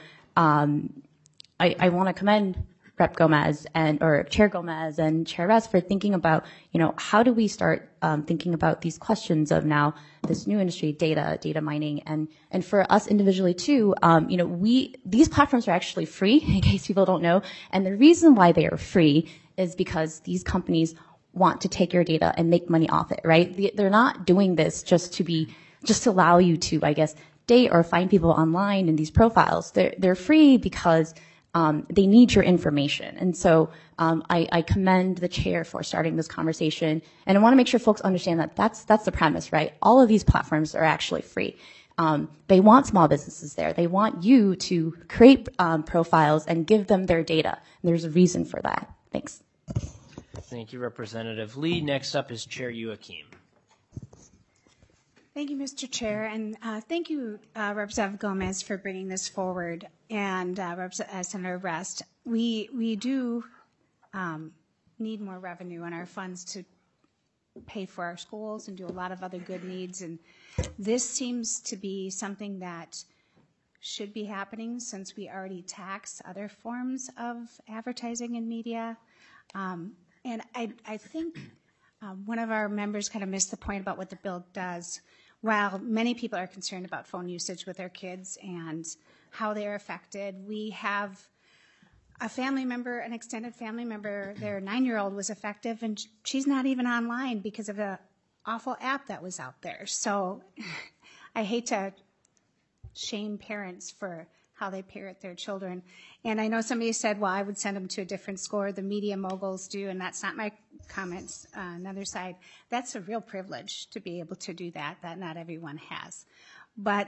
I want to commend Rep. Gomez or Chair Gomez and Chair Rest for thinking about, how do we start thinking about these questions of now this new industry, data mining, and for us individually too, these platforms are actually free, in case people don't know. And the reason why they are free is because these companies want to take your data and make money off it, right? They're not doing this just to allow you to, I guess, date or find people online in these profiles. They're free because they need your information. And so I commend the chair for starting this conversation. And I want to make sure folks understand that that's the premise, right? All of these platforms are actually free. They want small businesses there. They want you to create profiles and give them their data. And there's a reason for that. Thanks. Thank you, Representative Lee. Next up is Chair Youakim. Thank you, Mr. Chair, and thank you, Representative Gomez, for bringing this forward, and Senator Rest. We do need more revenue in our funds to pay for our schools and do a lot of other good needs, and this seems to be something that should be happening since we already tax other forms of advertising and media. And I think one of our members kind of missed the point about what the bill does. While many people are concerned about phone usage with their kids and how they are affected, we have a family member, an extended family member, their 9-year-old was affected, and she's not even online because of the awful app that was out there. So I hate to shame parents for how they parent their children. And I know somebody said, well, I would send them to a different school, the media moguls do, and that's not my comments. Another side, that's a real privilege to be able to do that not everyone has. But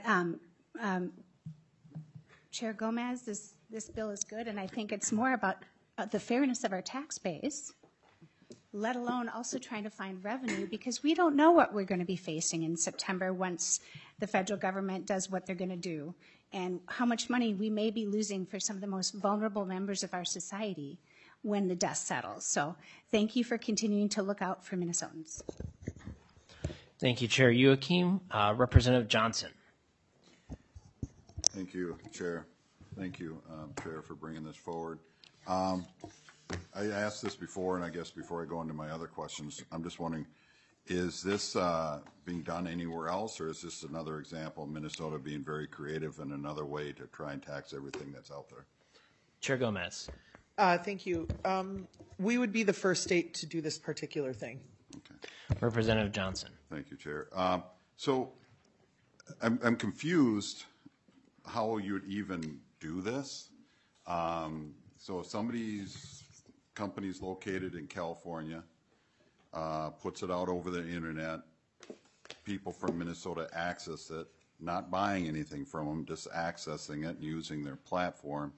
Chair Gomez, this bill is good, and I think it's more about the fairness of our tax base, let alone also trying to find revenue, because we don't know what we're going to be facing in September once the federal government does what they're going to do, and how much money we may be losing for some of the most vulnerable members of our society when the dust settles. So thank you for continuing to look out for Minnesotans. Thank you, Chair Youakim. Representative Johnson. Thank you, Chair. Thank you, Chair, for bringing this forward. I asked this before, and I guess before I go into my other questions, I'm just wondering, is this being done anywhere else, or is this another example of Minnesota being very creative in another way to try and tax everything that's out there? Chair Gomez. Thank you. We would be the first state to do this particular thing. Okay. Representative Johnson. Thank you, Chair. So I'm confused how you would even do this. So if somebody's company's located in California, puts it out over the internet, people from Minnesota access it, not buying anything from them, just accessing it and using their platform.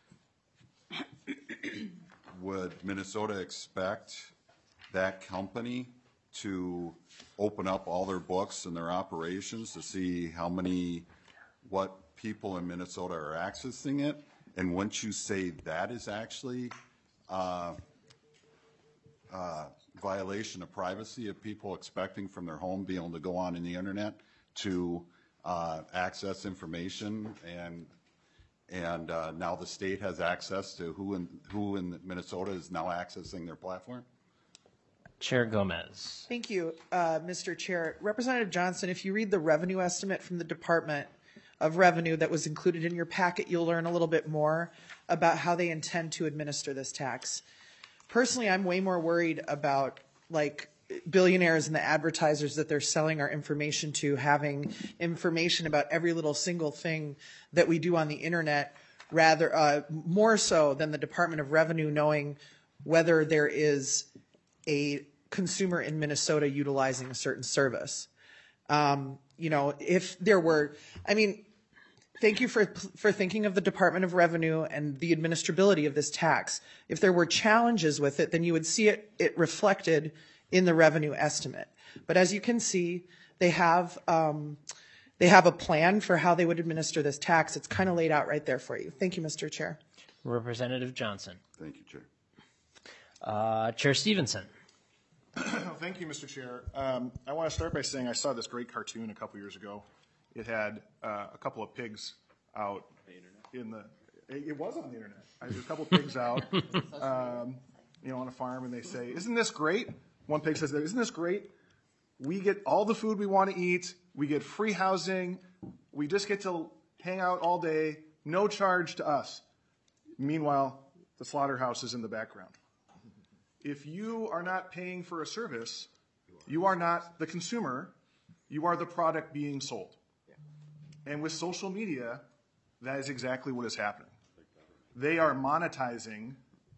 Would Minnesota expect that company to open up all their books and their operations to see what people in Minnesota are accessing it? And once you say that is actually violation of privacy of people expecting from their home being able to go on in the internet to access information, and now the state has access to who in Minnesota is now accessing their platform? Chair Gomez. Thank you, Mr. Chair. Representative Johnson, if you read the revenue estimate from the Department of Revenue that was included in your packet, you'll learn a little bit more about how they intend to administer this tax. Personally, I'm way more worried about like billionaires and the advertisers that they're selling our information to having information about every little single thing that we do on the internet, rather more so than the Department of Revenue knowing whether there is a consumer in Minnesota utilizing a certain service. if there were, thank you for thinking of the Department of Revenue and the administrability of this tax. If there were challenges with it, then you would see it reflected in the revenue estimate. But as you can see, they have a plan for how they would administer this tax. It's kind of laid out right there for you. Thank you, Mr. Chair. Representative Johnson. Thank you, Chair. Chair Stevenson. Thank you, Mr. Chair. I want to start by saying I saw this great cartoon a couple years ago. It had a couple of pigs out in the. It was on the internet. There's a couple of pigs out, on a farm, and they say, "Isn't this great?" One pig says, "Isn't this great? We get all the food we want to eat. We get free housing. We just get to hang out all day, no charge to us." Meanwhile, the slaughterhouse is in the background. If you are not paying for a service, you are not the consumer. You are the product being sold. And with social media, that is exactly what is happening. They are monetizing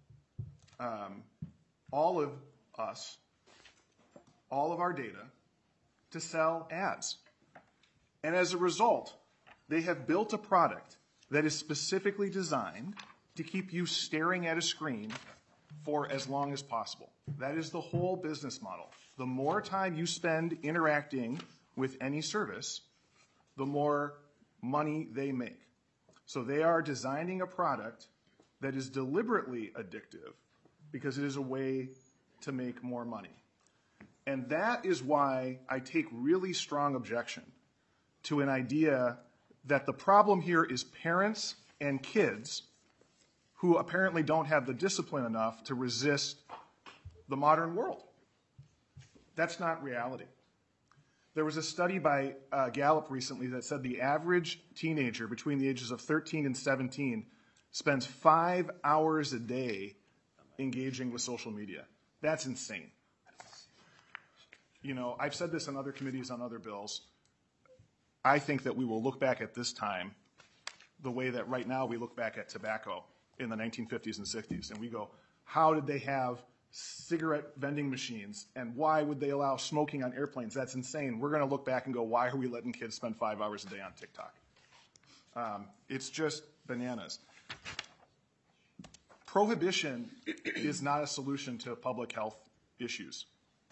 all of us, all of our data, to sell ads. And as a result, they have built a product that is specifically designed to keep you staring at a screen for as long as possible. That is the whole business model. The more time you spend interacting with any service, the more money they make. So they are designing a product that is deliberately addictive because it is a way to make more money. And that is why I take really strong objection to an idea that the problem here is parents and kids who apparently don't have the discipline enough to resist the modern world. That's not reality. There was a study by Gallup recently that said the average teenager between the ages of 13 and 17 spends 5 hours a day engaging with social media. That's insane. I've said this on other committees on other bills. I think that we will look back at this time the way that right now we look back at tobacco in the 1950s and 60s, and we go, how did they have cigarette vending machines, and why would they allow smoking on airplanes? That's insane. We're going to look back and go, why are we letting kids spend 5 hours a day on TikTok? It's just bananas. Prohibition is not a solution to public health issues.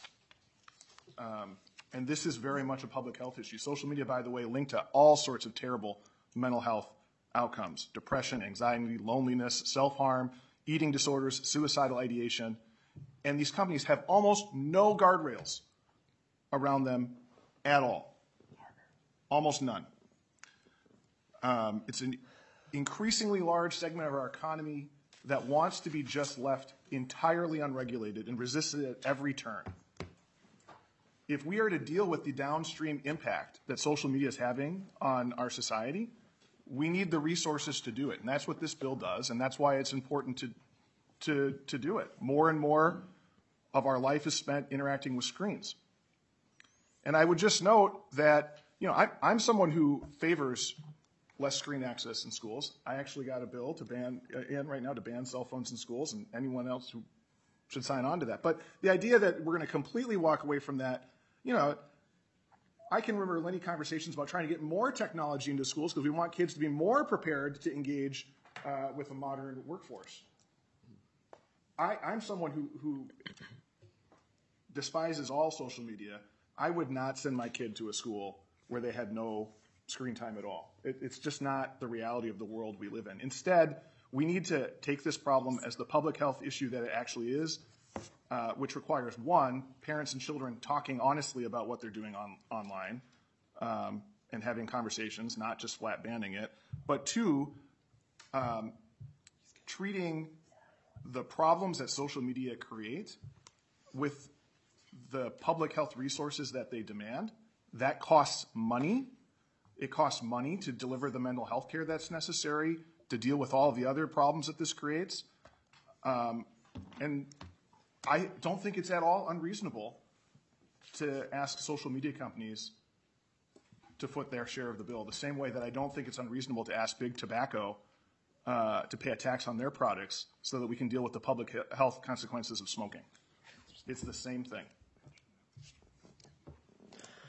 And this is very much a public health issue. Social media, by the way, linked to all sorts of terrible mental health outcomes: depression, anxiety, loneliness, self-harm, eating disorders, suicidal ideation. And these companies have almost no guardrails around them at all. Almost none. It's an increasingly large segment of our economy that wants to be just left entirely unregulated and resisted at every turn. If we are to deal with the downstream impact that social media is having on our society, we need the resources to do it. And that's what this bill does, and that's why it's important to do it. More and more of our life is spent interacting with screens. And I would just note that, I'm someone who favors less screen access in schools. I actually got a bill to ban cell phones in schools, and anyone else who should sign on to that. But the idea that we're going to completely walk away from that, I can remember many conversations about trying to get more technology into schools because we want kids to be more prepared to engage with a modern workforce. I'm someone who despises all social media. I would not send my kid to a school where they had no screen time at all. It's just not the reality of the world we live in. Instead, we need to take this problem as the public health issue that it actually is, which requires, one, parents and children talking honestly about what they're doing online and having conversations, not just flat banning it, but two, treating the problems that social media create with the public health resources that they demand. That costs money. It costs money to deliver the mental health care that's necessary to deal with all of the other problems that this creates. And I don't think it's at all unreasonable to ask social media companies to foot their share of the bill, the same way that I don't think it's unreasonable to ask big tobacco to pay a tax on their products so that we can deal with the public health consequences of smoking. It's the same thing.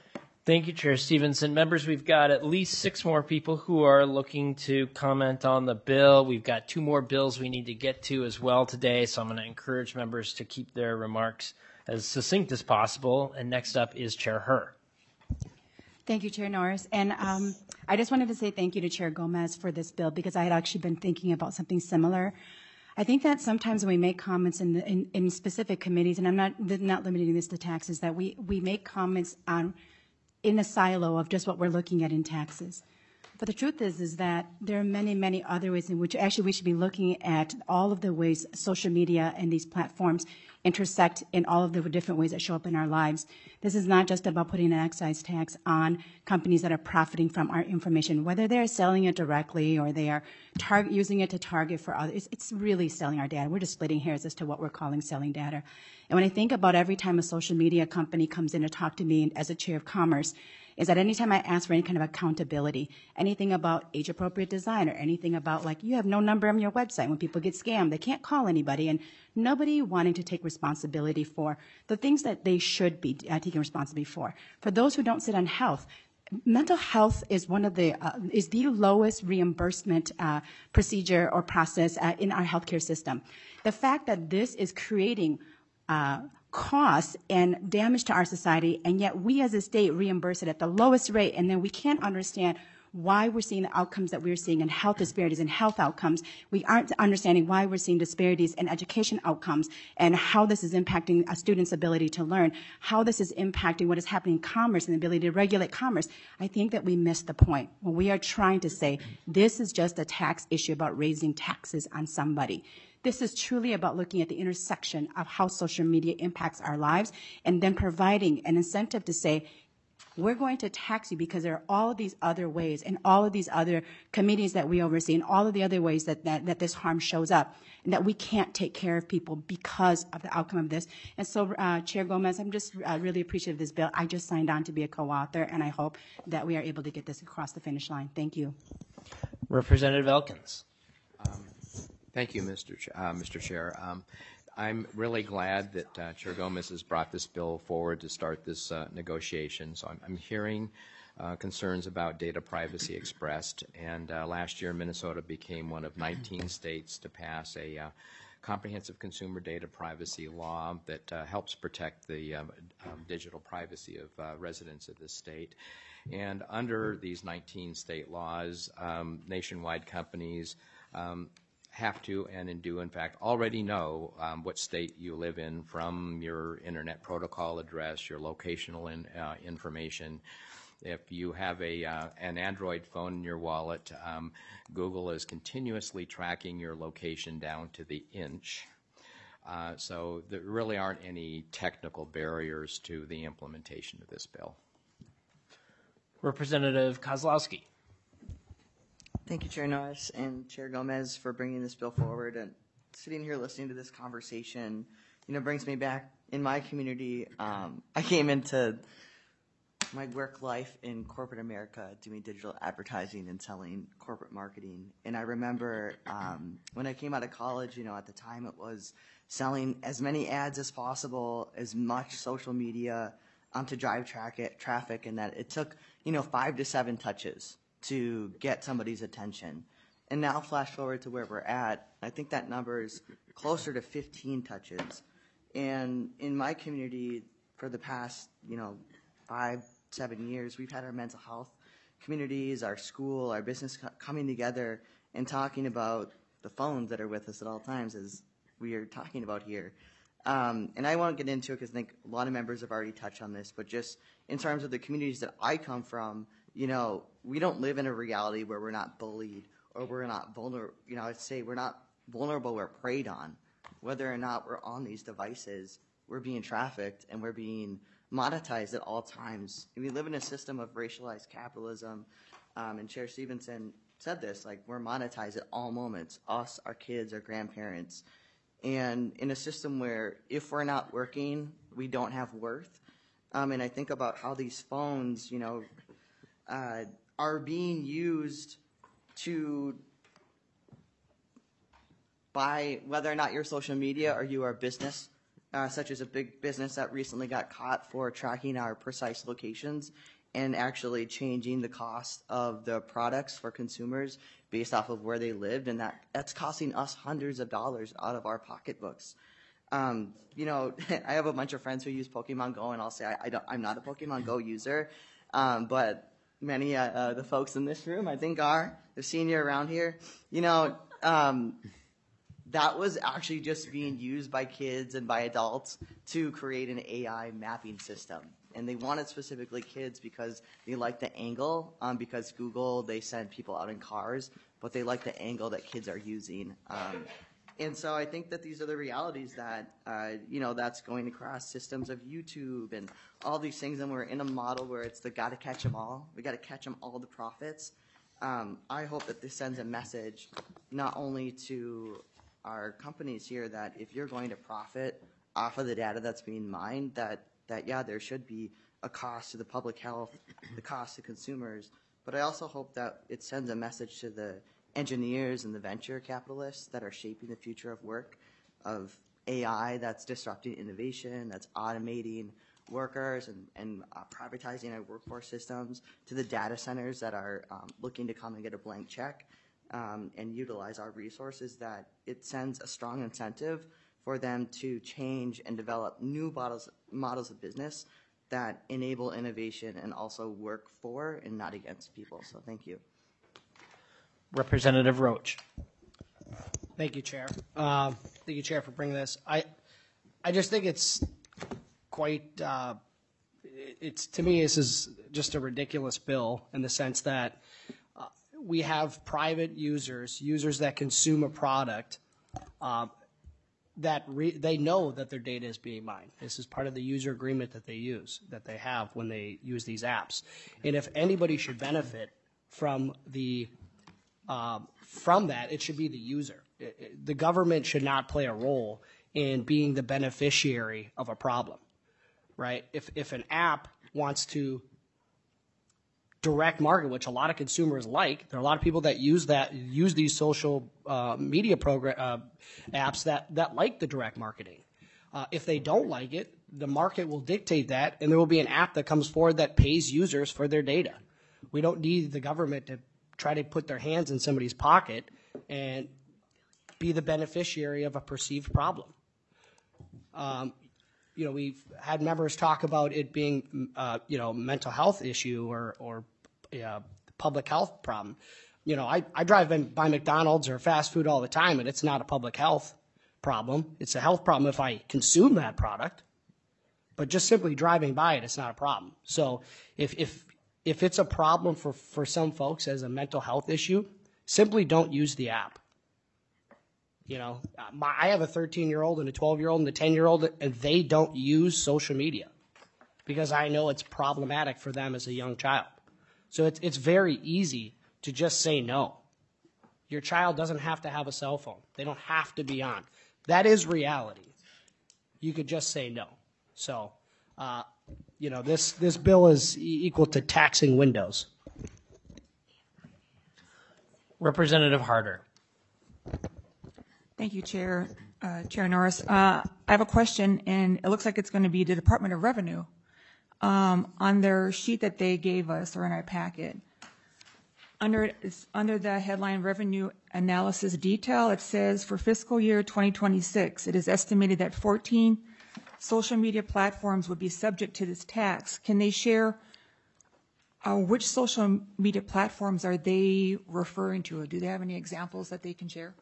Thank you, Chair Stevenson. Members, we've got at least 6 more people who are looking to comment on the bill. We've got 2 more bills we need to get to as well today, so I'm going to encourage members to keep their remarks as succinct as possible. And next up is Chair Herr. Thank you, Chair Norris. And I just wanted to say thank you to Chair Gomez for this bill, because I had actually been thinking about something similar. I think that sometimes when we make comments in specific committees, and I'm not limiting this to taxes, that we make comments on in a silo of just what we're looking at in taxes. But the truth is that there are many, many other ways in which actually we should be looking at all of the ways social media and these platforms intersect in all of the different ways that show up in our lives. This is not just about putting an excise tax on companies that are profiting from our information, whether they're selling it directly or they are using it to target for others. It's really selling our data. We're just splitting hairs as to what we're calling selling data. And when I think about every time a social media company comes in to talk to me as a chair of commerce, is that anytime I ask for any kind of accountability, anything about age-appropriate design or anything about, like, you have no number on your website. When people get scammed, they can't call anybody, and nobody wanting to take responsibility for the things that they should be taking responsibility for. For those who don't sit on health, mental health is one of the is the lowest reimbursement procedure or process in our healthcare system. The fact that this is creating costs and damage to our society, and yet we as a state reimburse it at the lowest rate, and then we can't understand why we're seeing the outcomes that we're seeing in health disparities and health outcomes. We aren't understanding why we're seeing disparities in education outcomes and how this is impacting a student's ability to learn, how this is impacting what is happening in commerce and the ability to regulate commerce. I think that we missed the point when we are trying to say this is just a tax issue about raising taxes on somebody. This is truly about looking at the intersection of how social media impacts our lives and then providing an incentive to say, we're going to tax you because there are all of these other ways and all of these other committees that we oversee and all of the other ways that this harm shows up, and that we can't take care of people because of the outcome of this. And so, Chair Gomez, I'm just really appreciative of this bill. I just signed on to be a co-author, and I hope that we are able to get this across the finish line. Thank you. Representative Elkins. Thank you, Mr. Chair. I'm really glad that Chair Gomez has brought this bill forward to start this negotiation. So I'm hearing concerns about data privacy expressed, and last year Minnesota became one of 19 states to pass a comprehensive consumer data privacy law that helps protect the digital privacy of residents of this state. And under these 19 state laws, nationwide companies have to and do in fact already know what state you live in from your internet protocol address, your locational information. If you have an Android phone in your wallet, Google is continuously tracking your location down to the inch. So there really aren't any technical barriers to the implementation of this bill. Representative Kozlowski. Thank you, Chair Norris and Chair Gomez, for bringing this bill forward. And sitting here listening to this conversation, brings me back in my community. I came into my work life in corporate America doing digital advertising and selling corporate marketing. And I remember when I came out of college, at the time it was selling as many ads as possible, as much social media to drive traffic, and that it took, 5 to 7 touches to get somebody's attention. And now flash forward to where we're at, I think that number is closer to 15 touches. And in my community, for the past, 5-7 years, we've had our mental health communities, our school, our business coming together and talking about the phones that are with us at all times, as we are talking about here. And I won't get into it because I think a lot of members have already touched on this, but just in terms of the communities that I come from, we don't live in a reality where we're not bullied or we're not vulnerable. I'd say we're not vulnerable, we're preyed on. Whether or not we're on these devices, we're being trafficked and we're being monetized at all times. And we live in a system of racialized capitalism, and Chair Stevenson said this, like, we're monetized at all moments, us, our kids, our grandparents. And in a system where if we're not working, we don't have worth. And I think about how these phones, are being used to buy whether or not you're social media or you are a business, such as a big business that recently got caught for tracking our precise locations and actually changing the cost of the products for consumers based off of where they lived, and that's costing us hundreds of dollars out of our pocketbooks. You know, I have a bunch of friends who use Pokemon Go, and I'll say I'm not a Pokemon Go user, but many the folks in this room I think are. The senior around here, you know, that was actually just being used by kids and by adults to create an AI mapping system. And they wanted specifically kids because they like the angle, because Google, they send people out in cars, but they like the angle that kids are using. And so I think that these are the realities that, you know, that's going across systems of YouTube and all these things. And we're in a model where it's the got to catch them all. We got to catch them all the profits. I hope that this sends a message not only to our companies here that if you're going to profit off of the data that's being mined, that yeah, there should be a cost to the public health, the cost to consumers. But I also hope that it sends a message to the engineers and the venture capitalists that are shaping the future of work, of AI that's disrupting innovation, that's automating workers and privatizing our workforce systems, to the data centers that are looking to come and get a blank check and utilize our resources, that it sends a strong incentive for them to change and develop new models of business that enable innovation and also work for and not against people. So thank you. Representative Roach. Thank you, Chair. Thank you, Chair, for bringing this. I just think it's quite, it's, to me, this is just a ridiculous bill in the sense that we have private users that consume a product that they know that their data is being mined. This is part of the user agreement that they have when they use these apps. And if anybody should benefit from that, it should be the user. The government should not play a role in being the beneficiary of a problem, right? If an app wants to direct market, which a lot of consumers like, there are a lot of people that use these social media apps that like the direct marketing. If they don't like it, the market will dictate that, and there will be an app that comes forward that pays users for their data. We don't need the government to try to put their hands in somebody's pocket and be the beneficiary of a perceived problem. You know, we've had members talk about it being, you know, mental health issue or public health problem. You know, I drive by McDonald's or fast food all the time, and it's not a public health problem. It's a health problem if I consume that product. But just simply driving by it, it's not a problem. So if it's a problem for some folks as a mental health issue, simply don't use the app. You know, I have a 13-year-old and a 12-year-old and a 10-year-old, and they don't use social media because I know it's problematic for them as a young child. So it's very easy to just say no. Your child doesn't have to have a cell phone. They don't have to be on. That is reality. You could just say no. So, you know, this bill is equal to taxing Windows. Representative Harder. Thank you, Chair Norris. I have a question, and it looks like it's going to be the Department of Revenue. On their sheet that they gave us, or in our packet, under the headline Revenue Analysis Detail, it says for fiscal year 2026, it is estimated that 14 social media platforms would be subject to this tax. Can they share which social media platforms are they referring to? Do they have any examples that they can share?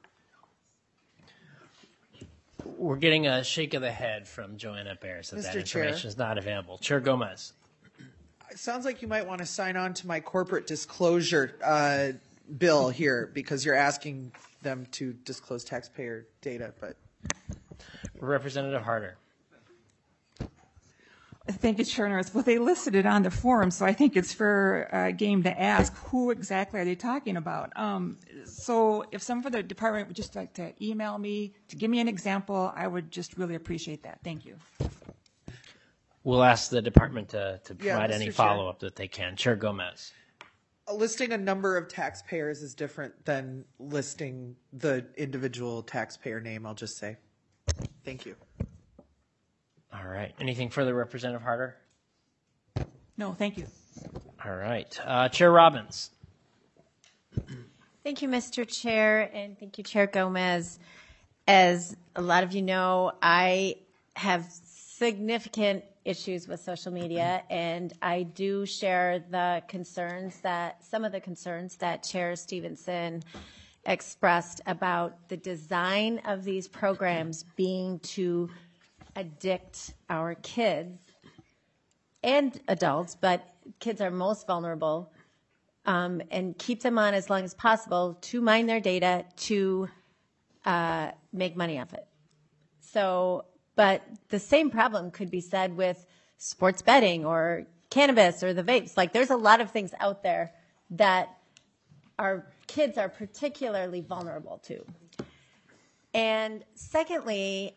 We're getting a shake of the head from Joanna Bears that Mr. that Chair. information is not available. Chair Gomez. It sounds like you might want to sign on to my corporate disclosure bill here because you're asking them to disclose taxpayer data. But Representative Harder. Thank you, Chair Norris. Well, they listed it on the form, so I think it's fair game to ask who exactly are they talking about. So if someone from the department would just like to email me to give me an example, I would just really appreciate that. Thank you. We'll ask the department to provide Mr. any Chair. follow-up that they can. Chair Gomez. listing a number of taxpayers is different than listing the individual taxpayer name, I'll just say. Thank you. All right. Anything further, Representative Harder? No, thank you. All right. Chair Robbins. Thank you, Mr. Chair, and thank you, Chair Gomez. As a lot of you know, I have significant issues with social media, and I do share some of the concerns that Chair Stevenson expressed about the design of these programs being to addict our kids and adults, but kids are most vulnerable, and keep them on as long as possible to mine their data to make money off it. So, but the same problem could be said with sports betting or cannabis or the vapes. Like, there's a lot of things out there that our kids are particularly vulnerable to. And secondly,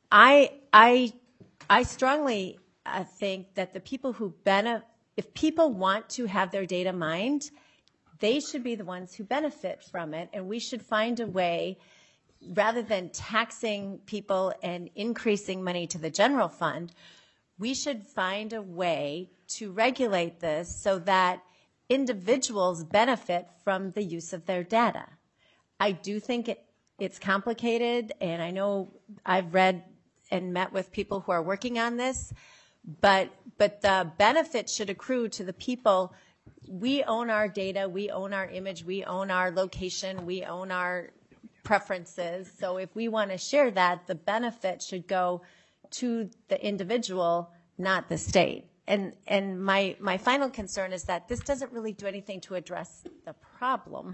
I strongly think that the people who if people want to have their data mined, they should be the ones who benefit from it, and we should find a way, rather than taxing people and increasing money to the general fund, we should find a way to regulate this so that individuals benefit from the use of their data. I do think it's complicated, and I know I've read and met with people who are working on this, but the benefit should accrue to the people. We own our data, we own our image, we own our location, we own our preferences. So if we want to share that, the benefit should go to the individual, not the state. And my final concern is that this doesn't really do anything to address the problem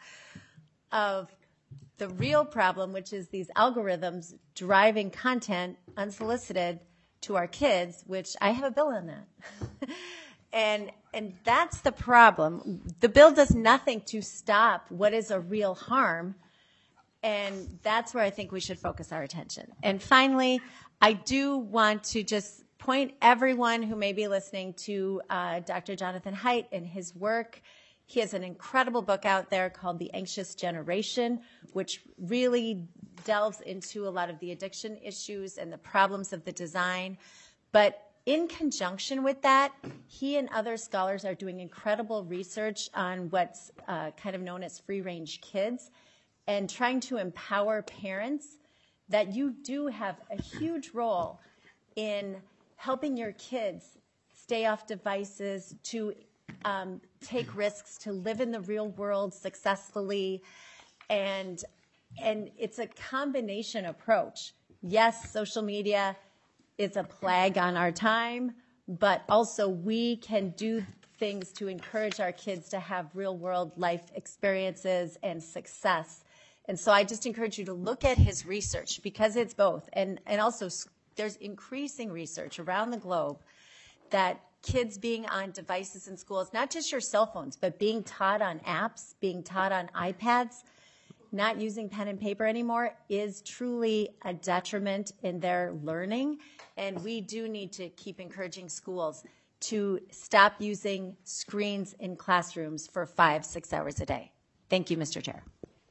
of the real problem, which is these algorithms driving content unsolicited to our kids, which I have a bill on that. And that's the problem. The bill does nothing to stop what is a real harm, and that's where I think we should focus our attention. And finally, I do want to just point everyone who may be listening to Dr. Jonathan Haidt and his work. He has an incredible book out there called The Anxious Generation, which really delves into a lot of the addiction issues and the problems of the design. But in conjunction with that, he and other scholars are doing incredible research on what's kind of known as free-range kids, and trying to empower parents that you do have a huge role in helping your kids stay off devices, to take risks, to live in the real world successfully. And it's a combination approach. Yes, social media is a plague on our time, but also we can do things to encourage our kids to have real world life experiences and success. And so I just encourage you to look at his research, because it's both. And also there's increasing research around the globe that kids being on devices in schools, not just your cell phones, but being taught on apps, being taught on iPads, not using pen and paper anymore, is truly a detriment in their learning. And we do need to keep encouraging schools to stop using screens in classrooms for 5-6 hours a day. Thank you, Mr. Chair.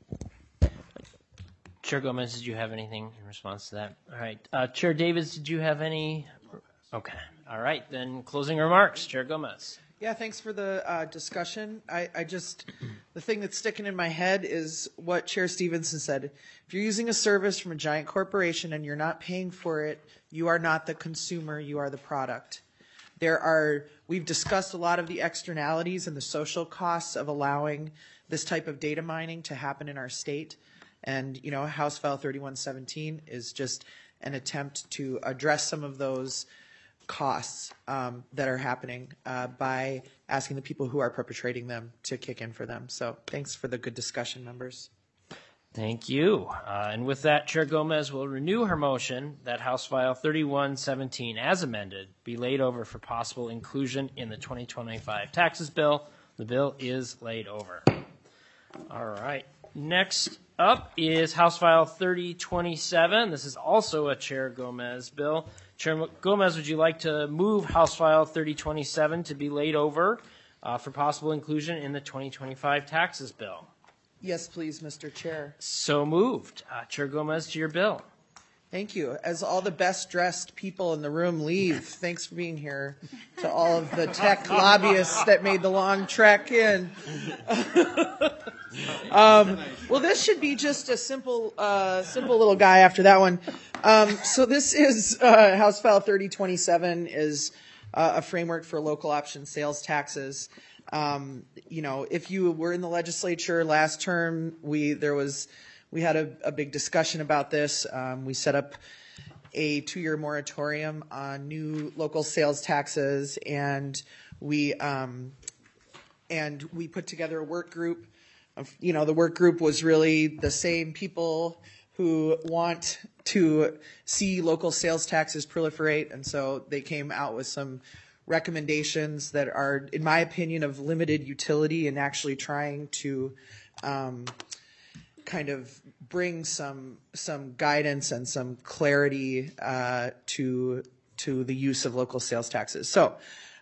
Chair Gomez, did you have anything in response to that? All right. Chair Davis, did you have any? Okay. All right. Then closing remarks. Chair Gomez. Yeah, thanks for the discussion. The thing that's sticking in my head is what Chair Stevenson said. If you're using a service from a giant corporation and you're not paying for it, you are not the consumer, you are the product. We've discussed a lot of the externalities and the social costs of allowing this type of data mining to happen in our state. And, House File 3117 is just an attempt to address some of those costs that are happening by asking the people who are perpetrating them to kick in for them. So thanks for the good discussion, members. Thank you. And with that, Chair Gomez will renew her motion that House File 3117, as amended, be laid over for possible inclusion in the 2025 taxes bill. The bill is laid over. All right. Next up is House File 3027. This is also a Chair Gomez bill. Chair Gomez, would you like to move House File 3027 to be laid over for possible inclusion in the 2025 taxes bill? Yes, please, Mr. Chair. So moved. Chair Gomez, to your bill. Thank you. As all the best dressed people in the room leave, thanks for being here. To all of the tech lobbyists that made the long trek in. Well, this should be just a simple little guy after that one. So this is House File 3027 is a framework for local option sales taxes. If you were in the legislature last term, we had a big discussion about this. We set up a 2-year moratorium on new local sales taxes, and we put together a work group. The work group was really the same people who want to see local sales taxes proliferate, and so they came out with some recommendations that are, in my opinion, of limited utility and actually trying to kind of bring some guidance and some clarity to the use of local sales taxes. So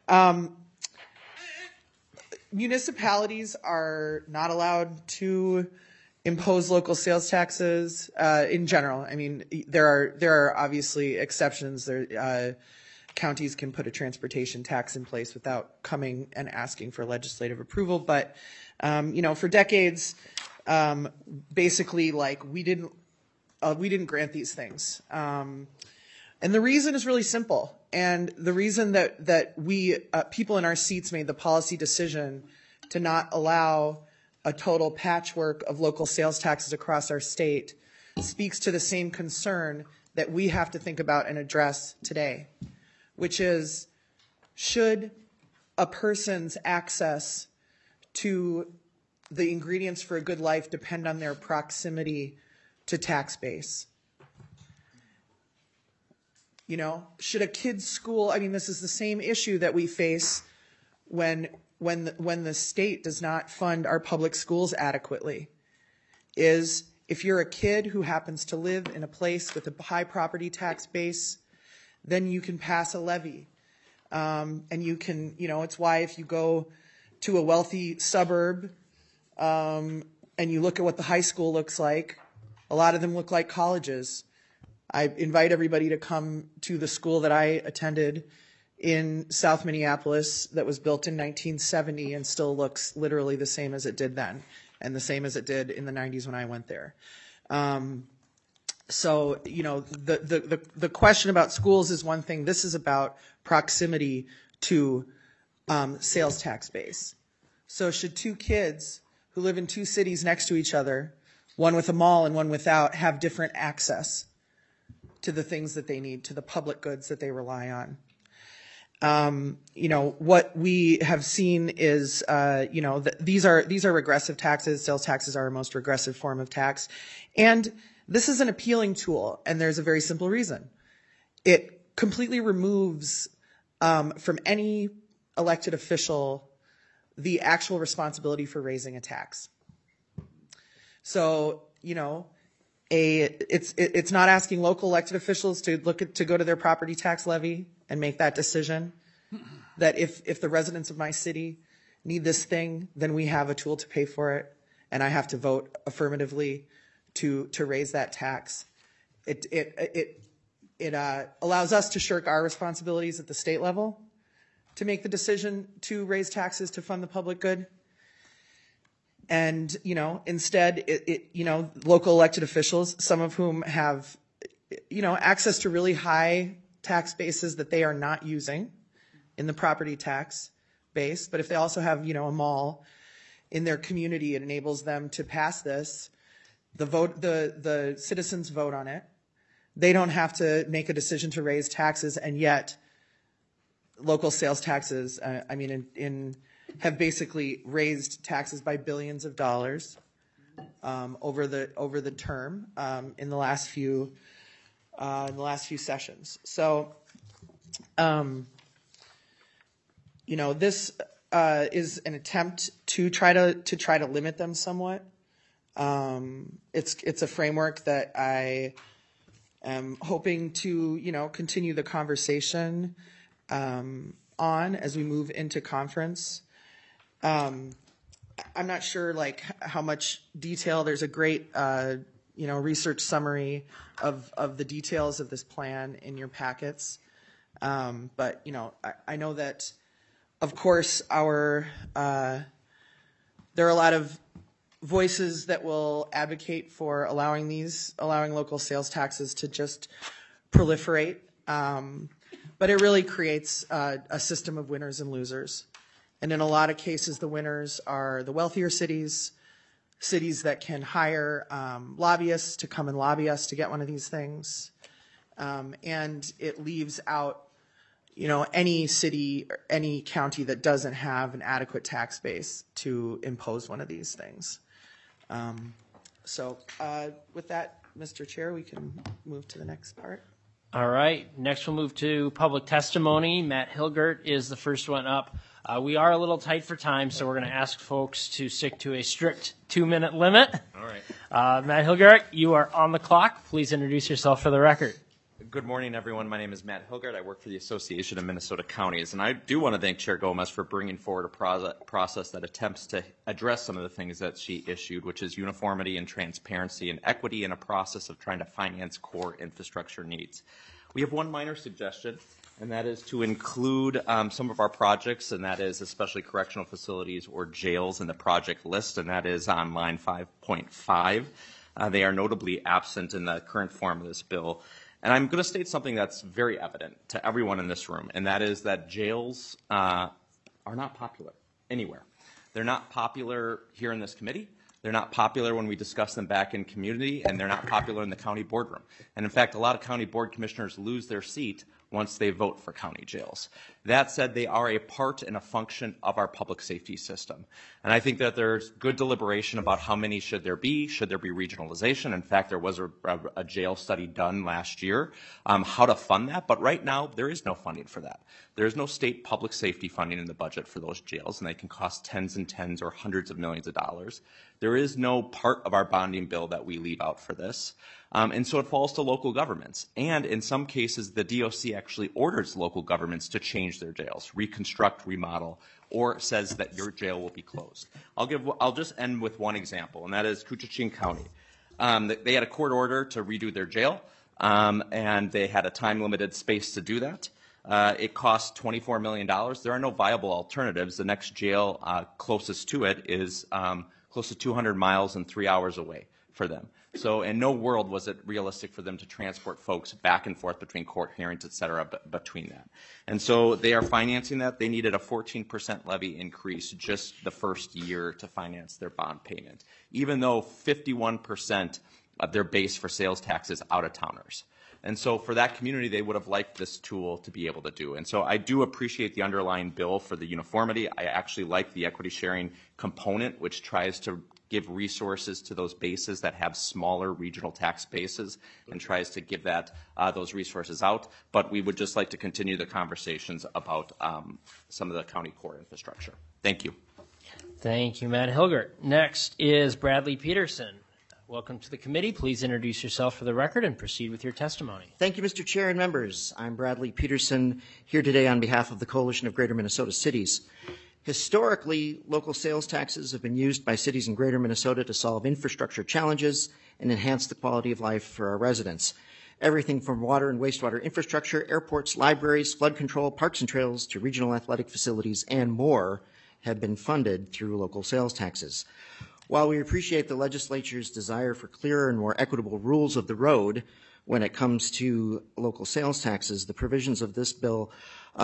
municipalities are not allowed to impose local sales taxes in general. I mean, there are obviously exceptions. Counties can put a transportation tax in place without coming and asking for legislative approval. But for decades, basically, like we didn't grant these things, and the reason is really simple. And the reason that we people in our seats made the policy decision to not allow a total patchwork of local sales taxes across our state speaks to the same concern that we have to think about and address today, which is, should a person's access to the ingredients for a good life depend on their proximity to tax base? Should a kid's school, I mean, this is the same issue that we face when the state does not fund our public schools adequately, is if you're a kid who happens to live in a place with a high property tax base, then you can pass a levy. And you can, it's why if you go to a wealthy suburb and you look at what the high school looks like, a lot of them look like colleges. I invite everybody to come to the school that I attended in South Minneapolis that was built in 1970 and still looks literally the same as it did then and the same as it did in the 90s when I went there. So, the question about schools is one thing. This is about proximity to sales tax base. So should two kids who live in two cities next to each other, one with a mall and one without, have different access to the things that they need, to the public goods that they rely on? What we have seen is, these are regressive taxes. Sales taxes are our most regressive form of tax. And this is an appealing tool, and there's a very simple reason. It completely removes from any elected official the actual responsibility for raising a tax. So, it's not asking local elected officials to go to their property tax levy and make that decision. That if the residents of my city need this thing, then we have a tool to pay for it, and I have to vote affirmatively to raise that tax. It allows us to shirk our responsibilities at the state level to make the decision to raise taxes to fund the public good. And, instead, local elected officials, some of whom have, access to really high tax bases that they are not using in the property tax base. But if they also have, a mall in their community, it enables them to pass this. The citizens vote on it. They don't have to make a decision to raise taxes, and yet local sales taxes, have basically raised taxes by billions of dollars over the term in the last few sessions. So, this is an attempt to try to limit them somewhat. It's a framework that I am hoping to continue the conversation on as we move into conference. I'm not sure how much detail. There's a great research summary of the details of this plan in your packets. But I know that, of course, there are a lot of voices that will advocate for allowing local sales taxes to just proliferate. But it really creates a system of winners and losers. And in a lot of cases, the winners are the wealthier cities that can hire lobbyists to come and lobby us to get one of these things. And it leaves out, any city or any county that doesn't have an adequate tax base to impose one of these things. So with that, Mr. Chair, we can move to the next part. All right. Next, we'll move to public testimony. Matt Hilgert is the first one up. We are a little tight for time, so we're going to ask folks to stick to a strict 2-minute limit. All right. Matt Hilgert, you are on the clock. Please introduce yourself for the record. Good morning, everyone. My name is Matt Hilgert. I work for the Association of Minnesota Counties, and I do want to thank Chair Gomez for bringing forward a process that attempts to address some of the things that she issued, which is uniformity and transparency and equity in a process of trying to finance core infrastructure needs. We have one minor suggestion, and that is to include some of our projects, and that is especially correctional facilities or jails in the project list, and that is on line 5.5. They are notably absent in the current form of this bill. And I'm going to state something that's very evident to everyone in this room, and that is that jails are not popular anywhere. They're not popular here in this committee. They're not popular when we discuss them back in community, and they're not popular in the county boardroom. And in fact, a lot of county board commissioners lose their seat once they vote for county jails. That said, they are a part and a function of our public safety system. And I think that there's good deliberation about how many should there be regionalization. In fact, there was a jail study done last year, how to fund that. But right now, there is no funding for that. There is no state public safety funding in the budget for those jails, and they can cost tens and tens or hundreds of millions of dollars. There is no part of our bonding bill that we leave out for this. And so it falls to local governments. And in some cases, the DOC actually orders local governments to change their jails, reconstruct, remodel, or says that your jail will be closed. I'll just end with one example, and that is Koochiching County. They had a court order to redo their jail, and they had a time-limited space to do that. It cost $24 million. There are no viable alternatives. The next jail closest to it is close to 200 miles and 3 hours away for them. So in no world was it realistic for them to transport folks back and forth between court hearings, et cetera, between that. And so they are financing that. They needed a 14% levy increase just the first year to finance their bond payment, even though 51% of their base for sales tax is out-of-towners. And so for that community, they would have liked this tool to be able to do. And so I do appreciate the underlying bill for the uniformity. I actually like the equity sharing component, which tries to give resources to those bases that have smaller regional tax bases and tries to give that those resources out. But we would just like to continue the conversations about some of the county core infrastructure. Thank you. Thank you, Matt Hilgert. Next is Bradley Peterson. Welcome to the committee. Please introduce yourself for the record and proceed with your testimony. Thank you, Mr. Chair and members. I'm Bradley Peterson, here today on behalf of the Coalition of Greater Minnesota Cities. Historically, local sales taxes have been used by cities in Greater Minnesota to solve infrastructure challenges and enhance the quality of life for our residents. Everything from water and wastewater infrastructure, airports, libraries, flood control, parks and trails, to regional athletic facilities and more have been funded through local sales taxes. While we appreciate the legislature's desire for clearer and more equitable rules of the road when it comes to local sales taxes, the provisions of this bill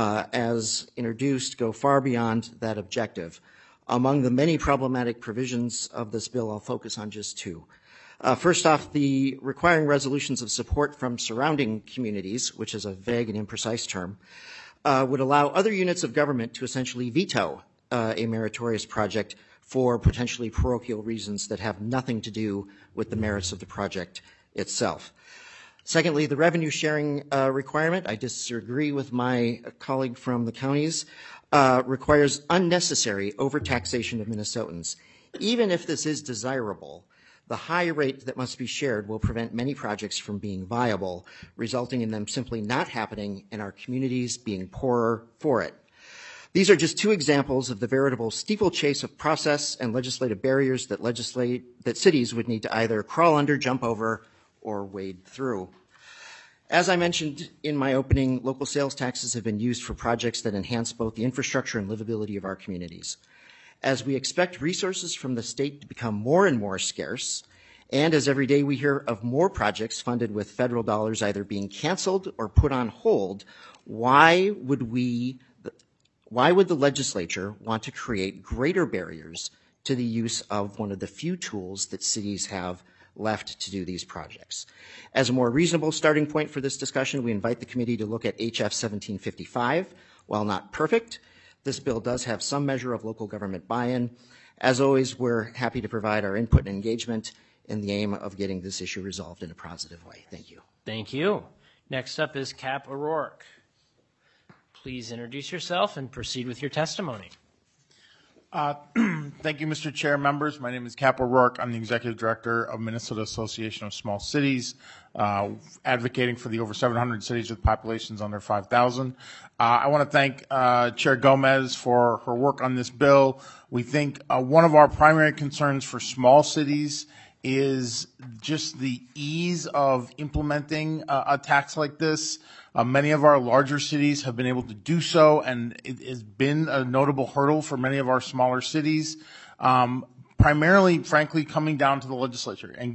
as introduced go far beyond that objective. Among the many problematic provisions of this bill, I'll focus on just two. First off, the requiring resolutions of support from surrounding communities, which is a vague and imprecise term, would allow other units of government to essentially veto a meritorious project for potentially parochial reasons that have nothing to do with the merits of the project itself. Secondly, the revenue sharing requirement, I disagree with my colleague from the counties, requires unnecessary overtaxation of Minnesotans. Even if this is desirable, the high rate that must be shared will prevent many projects from being viable, resulting in them simply not happening and our communities being poorer for it. These are just two examples of the veritable steeplechase of process and legislative barriers that cities would need to either crawl under, jump over, or wade through. As I mentioned in my opening, local sales taxes have been used for projects that enhance both the infrastructure and livability of our communities. As we expect resources from the state to become more and more scarce, and as every day we hear of more projects funded with federal dollars either being canceled or put on hold, why would the legislature want to create greater barriers to the use of one of the few tools that cities have left to do these projects? As a more reasonable starting point for this discussion, we invite the committee to look at HF 1755. While not perfect, this bill does have some measure of local government buy-in. As always, we're happy to provide our input and engagement in the aim of getting this issue resolved in a positive way. Thank you. Thank you. Next up is Cap O'Rourke. Please introduce yourself and proceed with your testimony. Thank you, Mr. Chair, members. My name is Cap O'Rourke. I'm the Executive Director of Minnesota Association of Small Cities, advocating for the over 700 cities with populations under 5,000. I want to thank Chair Gomez for her work on this bill. We think one of our primary concerns for small cities is just the ease of implementing a tax like this. Many of our larger cities have been able to do so, and it has been a notable hurdle for many of our smaller cities. Primarily, frankly, coming down to the legislature and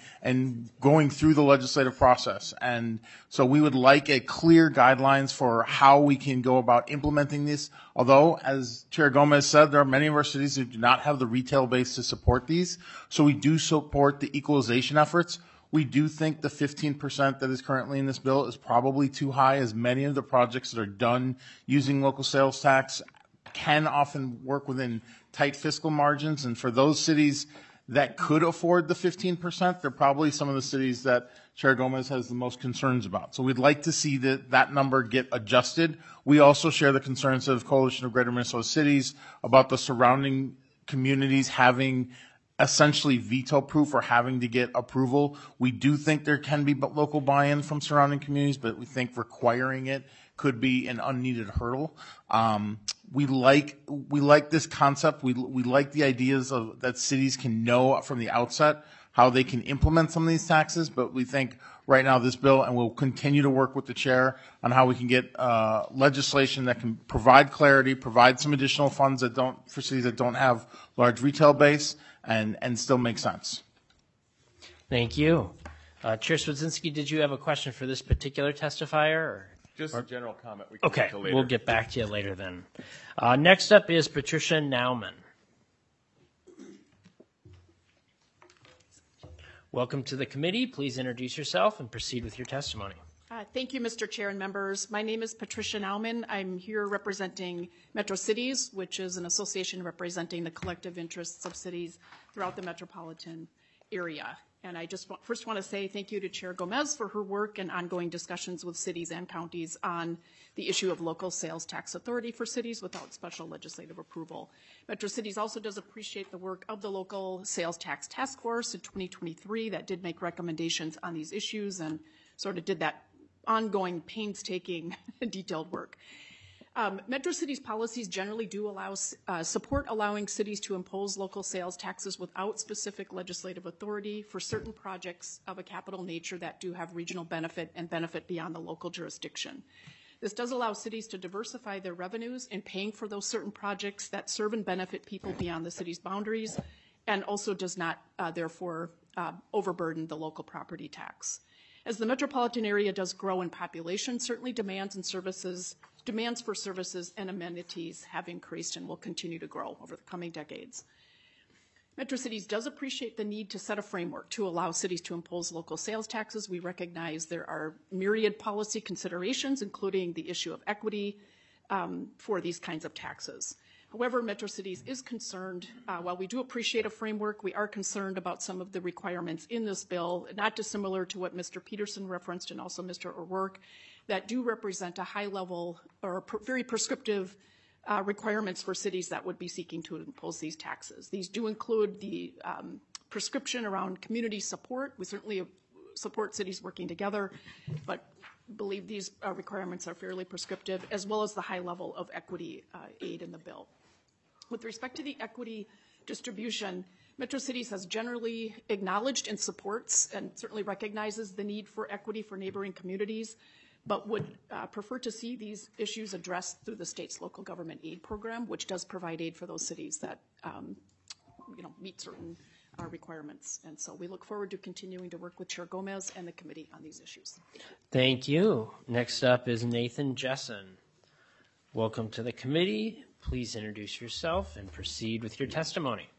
going through the legislative process. And so we would like a clear guidelines for how we can go about implementing this. Although, as Chair Gomez said, there are many of our cities who do not have the retail base to support these. So we do support the equalization efforts. We do think the 15% that is currently in this bill is probably too high, as many of the projects that are done using local sales tax can often work within tight fiscal margins. And for those cities that could afford the 15%, they're probably some of the cities that Chair Gomez has the most concerns about. So we'd like to see that number get adjusted. We also share the concerns of Coalition of Greater Minnesota Cities about the surrounding communities having essentially veto proof or having to get approval. We do think there can be local buy-in from surrounding communities, but we think requiring it could be an unneeded hurdle. We like this concept. We like the ideas of that cities can know from the outset how they can implement some of these taxes, but we think right now this bill, and we'll continue to work with the chair on how we can get legislation that can provide clarity, provide some additional funds for cities that don't have large retail base, and still make sense. Thank you. Chair Swedzinski, did you have a question for this particular testifier? Just a general comment. We can Okay, get to later. we'll get back to you later then. Next up is Patricia Nauman. Welcome to the committee. Please introduce yourself and proceed with your testimony. Thank you, Mr. Chair and members. My name is Patricia Nauman. I'm here representing Metro Cities, which is an association representing the collective interests of cities throughout the metropolitan area. And I just first want to say thank you to Chair Gomez for her work and ongoing discussions with cities and counties on the issue of local sales tax authority for cities without special legislative approval. Metro Cities also does appreciate the work of the local sales tax task force in 2023 that did make recommendations on these issues and sort of did that ongoing, painstaking, detailed work. Metro Cities policies generally do allow support allowing cities to impose local sales taxes without specific legislative authority for certain projects of a capital nature that do have regional benefit and benefit beyond the local jurisdiction. This does allow cities to diversify their revenues in paying for those certain projects that serve and benefit people beyond the city's boundaries, and also does not therefore overburden the local property tax. As the metropolitan area does grow in population, certainly demands for services and amenities have increased and will continue to grow over the coming decades. Metro Cities does appreciate the need to set a framework to allow cities to impose local sales taxes. We recognize there are myriad policy considerations, including the issue of equity for these kinds of taxes. However, Metro Cities is concerned, while we do appreciate a framework, we are concerned about some of the requirements in this bill, not dissimilar to what Mr. Peterson referenced and also Mr. O'Rourke, that do represent a high level or very prescriptive requirements for cities that would be seeking to impose these taxes. These do include the prescription around community support. We certainly support cities working together, but believe these requirements are fairly prescriptive, as well as the high level of equity aid in the bill. With respect to the equity distribution, Metro Cities has generally acknowledged and supports and certainly recognizes the need for equity for neighboring communities, but would prefer to see these issues addressed through the state's local government aid program, which does provide aid for those cities that meet certain requirements. And so we look forward to continuing to work with Chair Gomez and the committee on these issues. Thank you. Next up is Nathan Jessen. Welcome to the committee. Please introduce yourself and proceed with your testimony.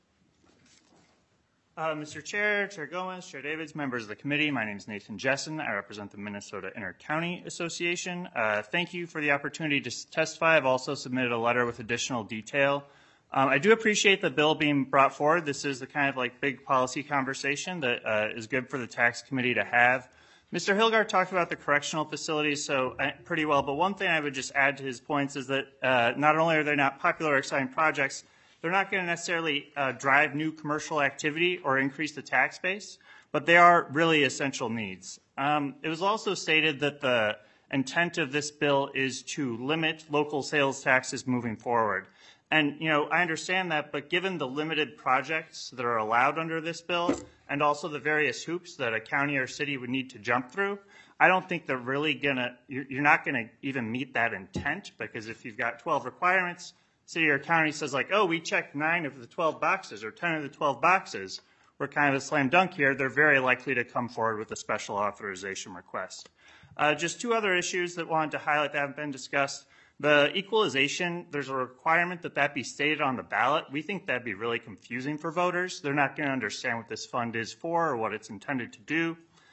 Mr. Chair, Chair Gomez, Chair Davids, members of the committee, my name is Nathan Jessen. I represent the Minnesota Inter-County Association. Thank you for the opportunity to testify. I've also submitted a letter with additional detail. I do appreciate the bill being brought forward. This is the kind of like big policy conversation that is good for the tax committee to have. Mr. Hilgard talked about the correctional facilities so pretty well, but one thing I would just add to his points is that not only are they not popular or exciting projects, they're not going to necessarily drive new commercial activity or increase the tax base, but they are really essential needs. It was also stated that the intent of this bill is to limit local sales taxes moving forward. And, I understand that, but given the limited projects that are allowed under this bill and also the various hoops that a county or city would need to jump through, I don't think they're really you're not going to even meet that intent, because if you've got 12 requirements, city or county says like, oh, we checked 9 of the 12 boxes or 10 of the 12 boxes, we're kind of a slam dunk here, they're very likely to come forward with a special authorization request. Just 2 other issues that I wanted to highlight that haven't been discussed. The equalization, there's a requirement that be stated on the ballot. We think that'd be really confusing for voters. They're not going to understand what this fund is for or what it's intended to do.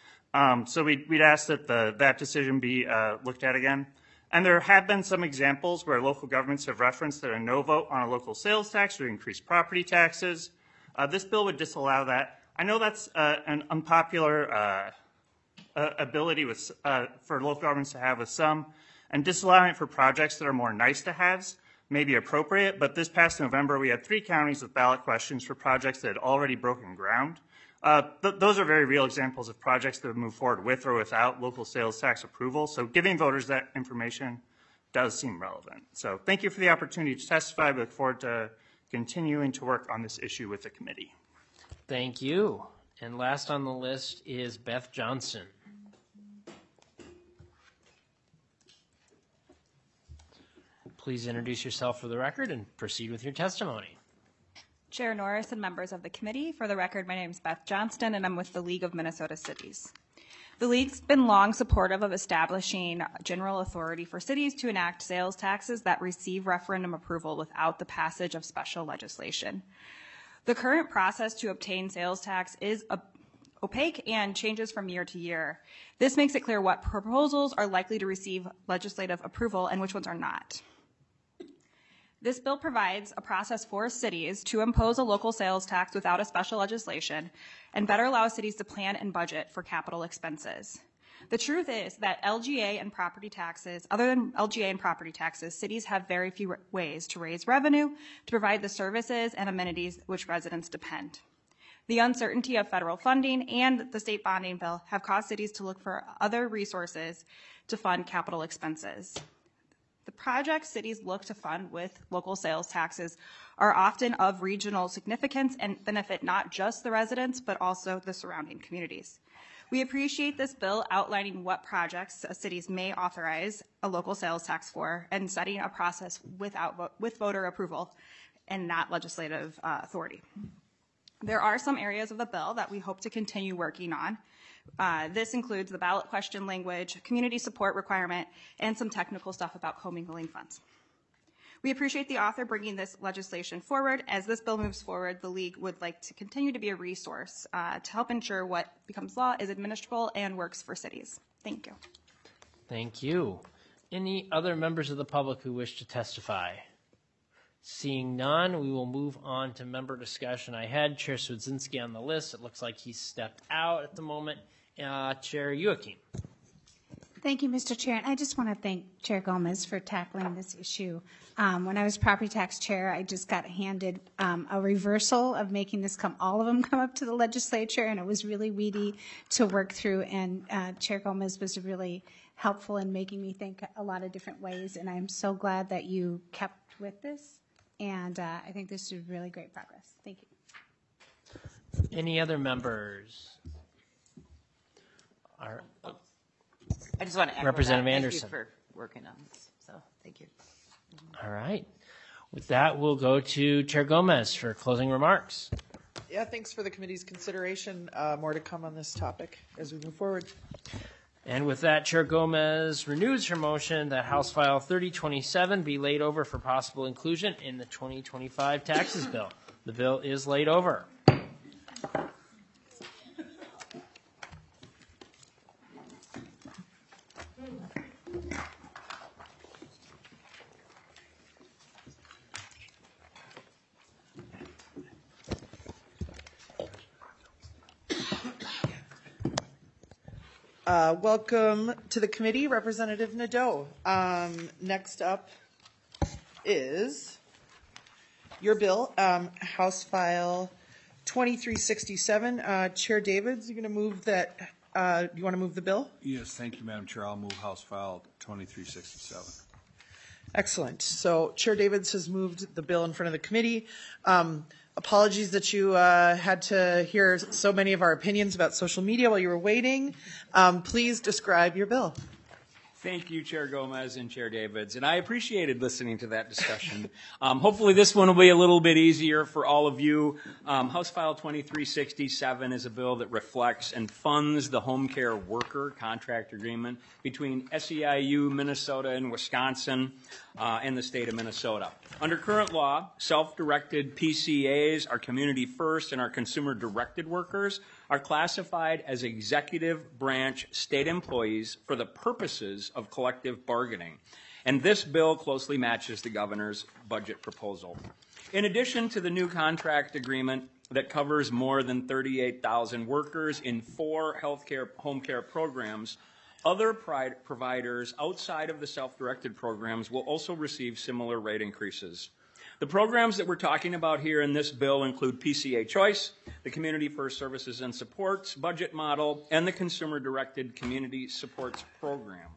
So we'd ask that that decision be looked at again. And there have been some examples where local governments have referenced that a no vote on a local sales tax would increase property taxes. This bill would disallow that. I know that's an unpopular ability for local governments to have with some, and disallowing it for projects that are more nice-to-haves may be appropriate, but this past November we had 3 counties with ballot questions for projects that had already broken ground. Those are very real examples of projects that have moved forward with or without local sales tax approval, so giving voters that information does seem relevant. So thank you for the opportunity to testify. We look forward to continuing to work on this issue with the committee. Thank you. And last on the list is Beth Johnson. Please introduce yourself for the record and proceed with your testimony. Chair Norris and members of the committee, for the record, my name is Beth Johnston and I'm with the League of Minnesota Cities. The League's been long supportive of establishing general authority for cities to enact sales taxes that receive referendum approval without the passage of special legislation. The current process to obtain sales tax is opaque and changes from year to year. This makes it clear what proposals are likely to receive legislative approval and which ones are not. This bill provides a process for cities to impose a local sales tax without a special legislation and better allows cities to plan and budget for capital expenses. The truth is that LGA and property taxes, other than LGA and property taxes, cities have very few ways to raise revenue to provide the services and amenities which residents depend. The uncertainty of federal funding and the state bonding bill have caused cities to look for other resources to fund capital expenses. The projects cities look to fund with local sales taxes are often of regional significance and benefit not just the residents, but also the surrounding communities. We appreciate this bill outlining what projects cities may authorize a local sales tax for and setting a process with voter approval and not legislative authority. There are some areas of the bill that we hope to continue working on. This includes the ballot question language, community support requirement, and some technical stuff about commingling funds. We appreciate the author bringing this legislation forward. As this bill moves forward, the League would like to continue to be a resource to help ensure what becomes law is administrable and works for cities. Thank you. Thank you. Any other members of the public who wish to testify? Seeing none, we will move on to member discussion. I had Chair Swedzinski on the list. It looks like he's stepped out at the moment. Chair Youakim. Thank you, Mr. Chair. And I just want to thank Chair Gomez for tackling this issue. When I was property tax chair, I just got handed a reversal of making this all of them come up to the legislature, and it was really weedy to work through. And Chair Gomez was really helpful in making me think a lot of different ways. And I'm so glad that you kept with this. And I think this is really great progress. Thank you. Any other members? I just want to echo Representative that. Anderson. Thank you for working on this. So thank you. All right. With that, we'll go to Chair Gomez for closing remarks. Yeah, thanks for the committee's consideration. More to come on this topic as we move forward. And with that, Chair Gomez renews her motion that House File 3027 be laid over for possible inclusion in the 2025 taxes bill. The bill is laid over. Welcome to the committee, Representative Nadeau. Next up is your bill, House File 2367. Chair Davids, you're going to move that. You want to move the bill? Yes, thank you, Madam Chair. I'll move House File 2367. Excellent. So Chair Davids has moved the bill in front of the committee. Apologies that you had to hear so many of our opinions about social media while you were waiting. Please describe your bill. Thank you, Chair Gomez and Chair Davids, and I appreciated listening to that discussion. Hopefully this one will be a little bit easier for all of you. House File 2367 is a bill that reflects and funds the home care worker contract agreement between SEIU, Minnesota, and Wisconsin, and the state of Minnesota. Under current law, self-directed PCAs, our community first, and our consumer-directed workers are classified as executive branch state employees for the purposes of collective bargaining. And this bill closely matches the governor's budget proposal. In addition to the new contract agreement that covers more than 38,000 workers in 4 healthcare home care programs, other providers outside of the self-directed programs will also receive similar rate increases. The programs that we're talking about here in this bill include PCA Choice, the Community First Services and Supports budget model, and the Consumer-Directed Community Supports Program.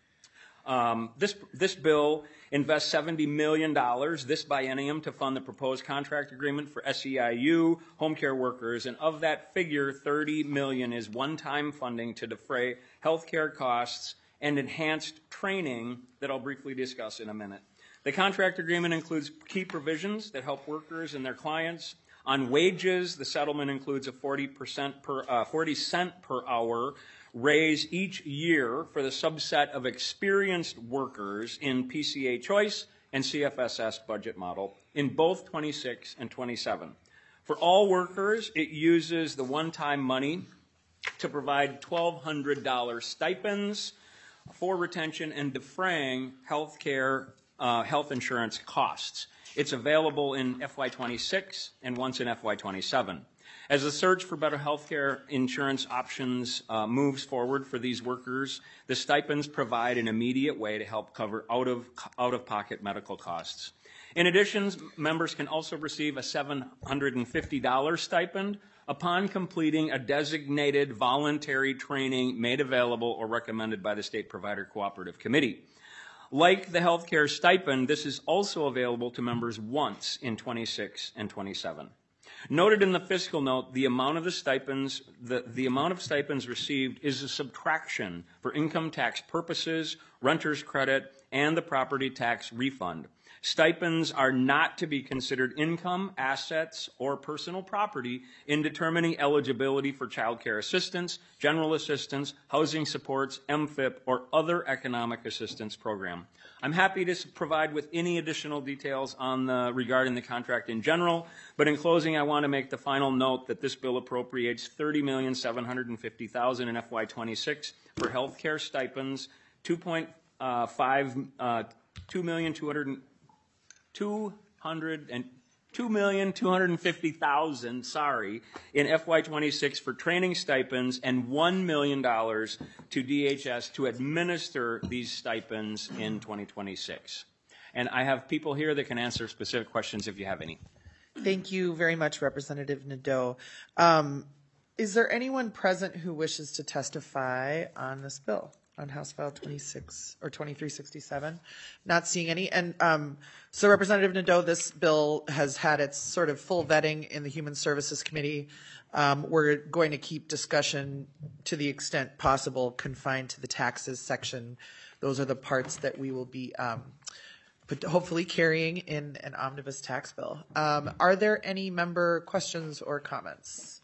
This bill invests $70 million this biennium to fund the proposed contract agreement for SEIU home care workers, and of that figure, $30 million is one-time funding to defray health care costs and enhanced training that I'll briefly discuss in a minute. The contract agreement includes key provisions that help workers and their clients. On wages, the settlement includes a 40 cent per hour raise each year for the subset of experienced workers in PCA Choice and CFSS budget model in both 26 and 27. For all workers, it uses the one-time money to provide $1,200 stipends for retention and defraying health insurance costs. It's available in FY26 and once in FY27. As the search for better health care insurance options moves forward for these workers, the stipends provide an immediate way to help cover out-of-pocket medical costs. In addition, members can also receive a $750 stipend upon completing a designated voluntary training made available or recommended by the State Provider Cooperative Committee. Like the health care stipend, this is also available to members once in 26 and 27. Noted in the fiscal note, the amount of stipends received is a subtraction for income tax purposes, renter's credit, and the property tax refund. Stipends are not to be considered income, assets, or personal property in determining eligibility for child care assistance, general assistance, housing supports, MFIP, or other economic assistance program. I'm happy to provide with any additional details regarding the contract in general, but in closing, I want to make the final note that this bill appropriates $30,750,000 in FY26 for health care stipends, $2,250,000, in FY26 for training stipends, and $1 million to DHS to administer these stipends in 2026. And I have people here that can answer specific questions if you have any. Thank you very much, Representative Nadeau. Is there anyone present who wishes to testify on this bill? on House File 26 or 2367? Not seeing any. And so Representative Nadeau, this bill has had its sort of full vetting in the Human Services Committee. We're going to keep discussion to the extent possible confined to the taxes section. Those are the parts that we will be but hopefully carrying in an omnibus tax bill. Are there any member questions or comments?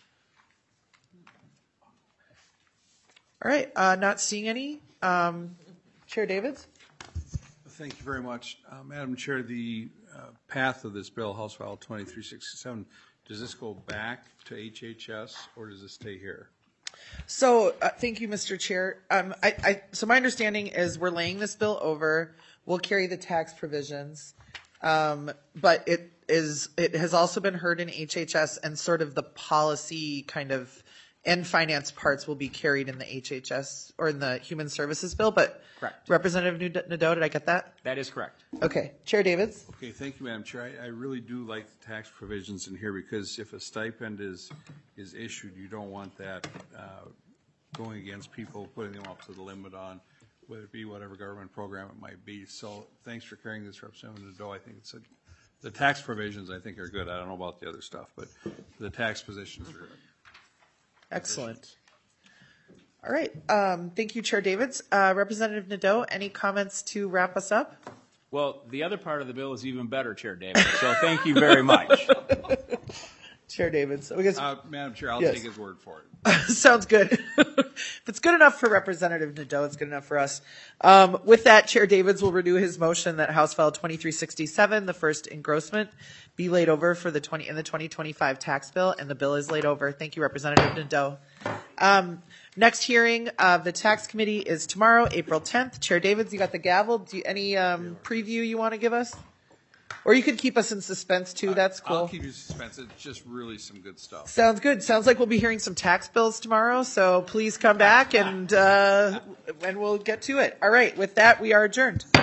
All right, not seeing any. Chair Davids? Thank you very much. Madam Chair, the path of this bill, House File 2367, does this go back to HHS or does it stay here? So, thank you, Mr. Chair. So my understanding is we're laying this bill over. We'll carry the tax provisions, but it has also been heard in HHS, and sort of the policy kind of and finance parts will be carried in the HHS or in the Human Services bill. But correct. Representative Nadeau, did I get that? That is correct. Okay, Chair Davids. Okay, thank you, Madam Chair. I really do like the tax provisions in here because if a stipend is issued, you don't want that going against people, putting them up to the limit on whether it be whatever government program it might be. So thanks for carrying this, Representative Nadeau. I think the tax provisions I think are good. I don't know about the other stuff, but the tax positions are good. Excellent. All right. Thank you, Chair Davids. Representative Nadeau, any comments to wrap us up? Well, the other part of the bill is even better, Chair Davids. So thank you very much. Chair Davids. Madam Chair, I'll Yes. take his word for it. Sounds good. If it's good enough for Representative Nadeau, it's good enough for us. With that, Chair Davids will renew his motion that House File 2367, the first engrossment, be laid over for the 2025 tax bill, and the bill is laid over. Thank you, Representative Nadeau. Next hearing of the Tax Committee is tomorrow, April 10th. Chair Davids, you got the gavel. Any preview you want to give us? Or you could keep us in suspense too. That's cool. I'll keep you in suspense. It's just really some good stuff. Sounds good. Sounds like we'll be hearing some tax bills tomorrow. So please come back and we'll get to it. All right. With that, we are adjourned.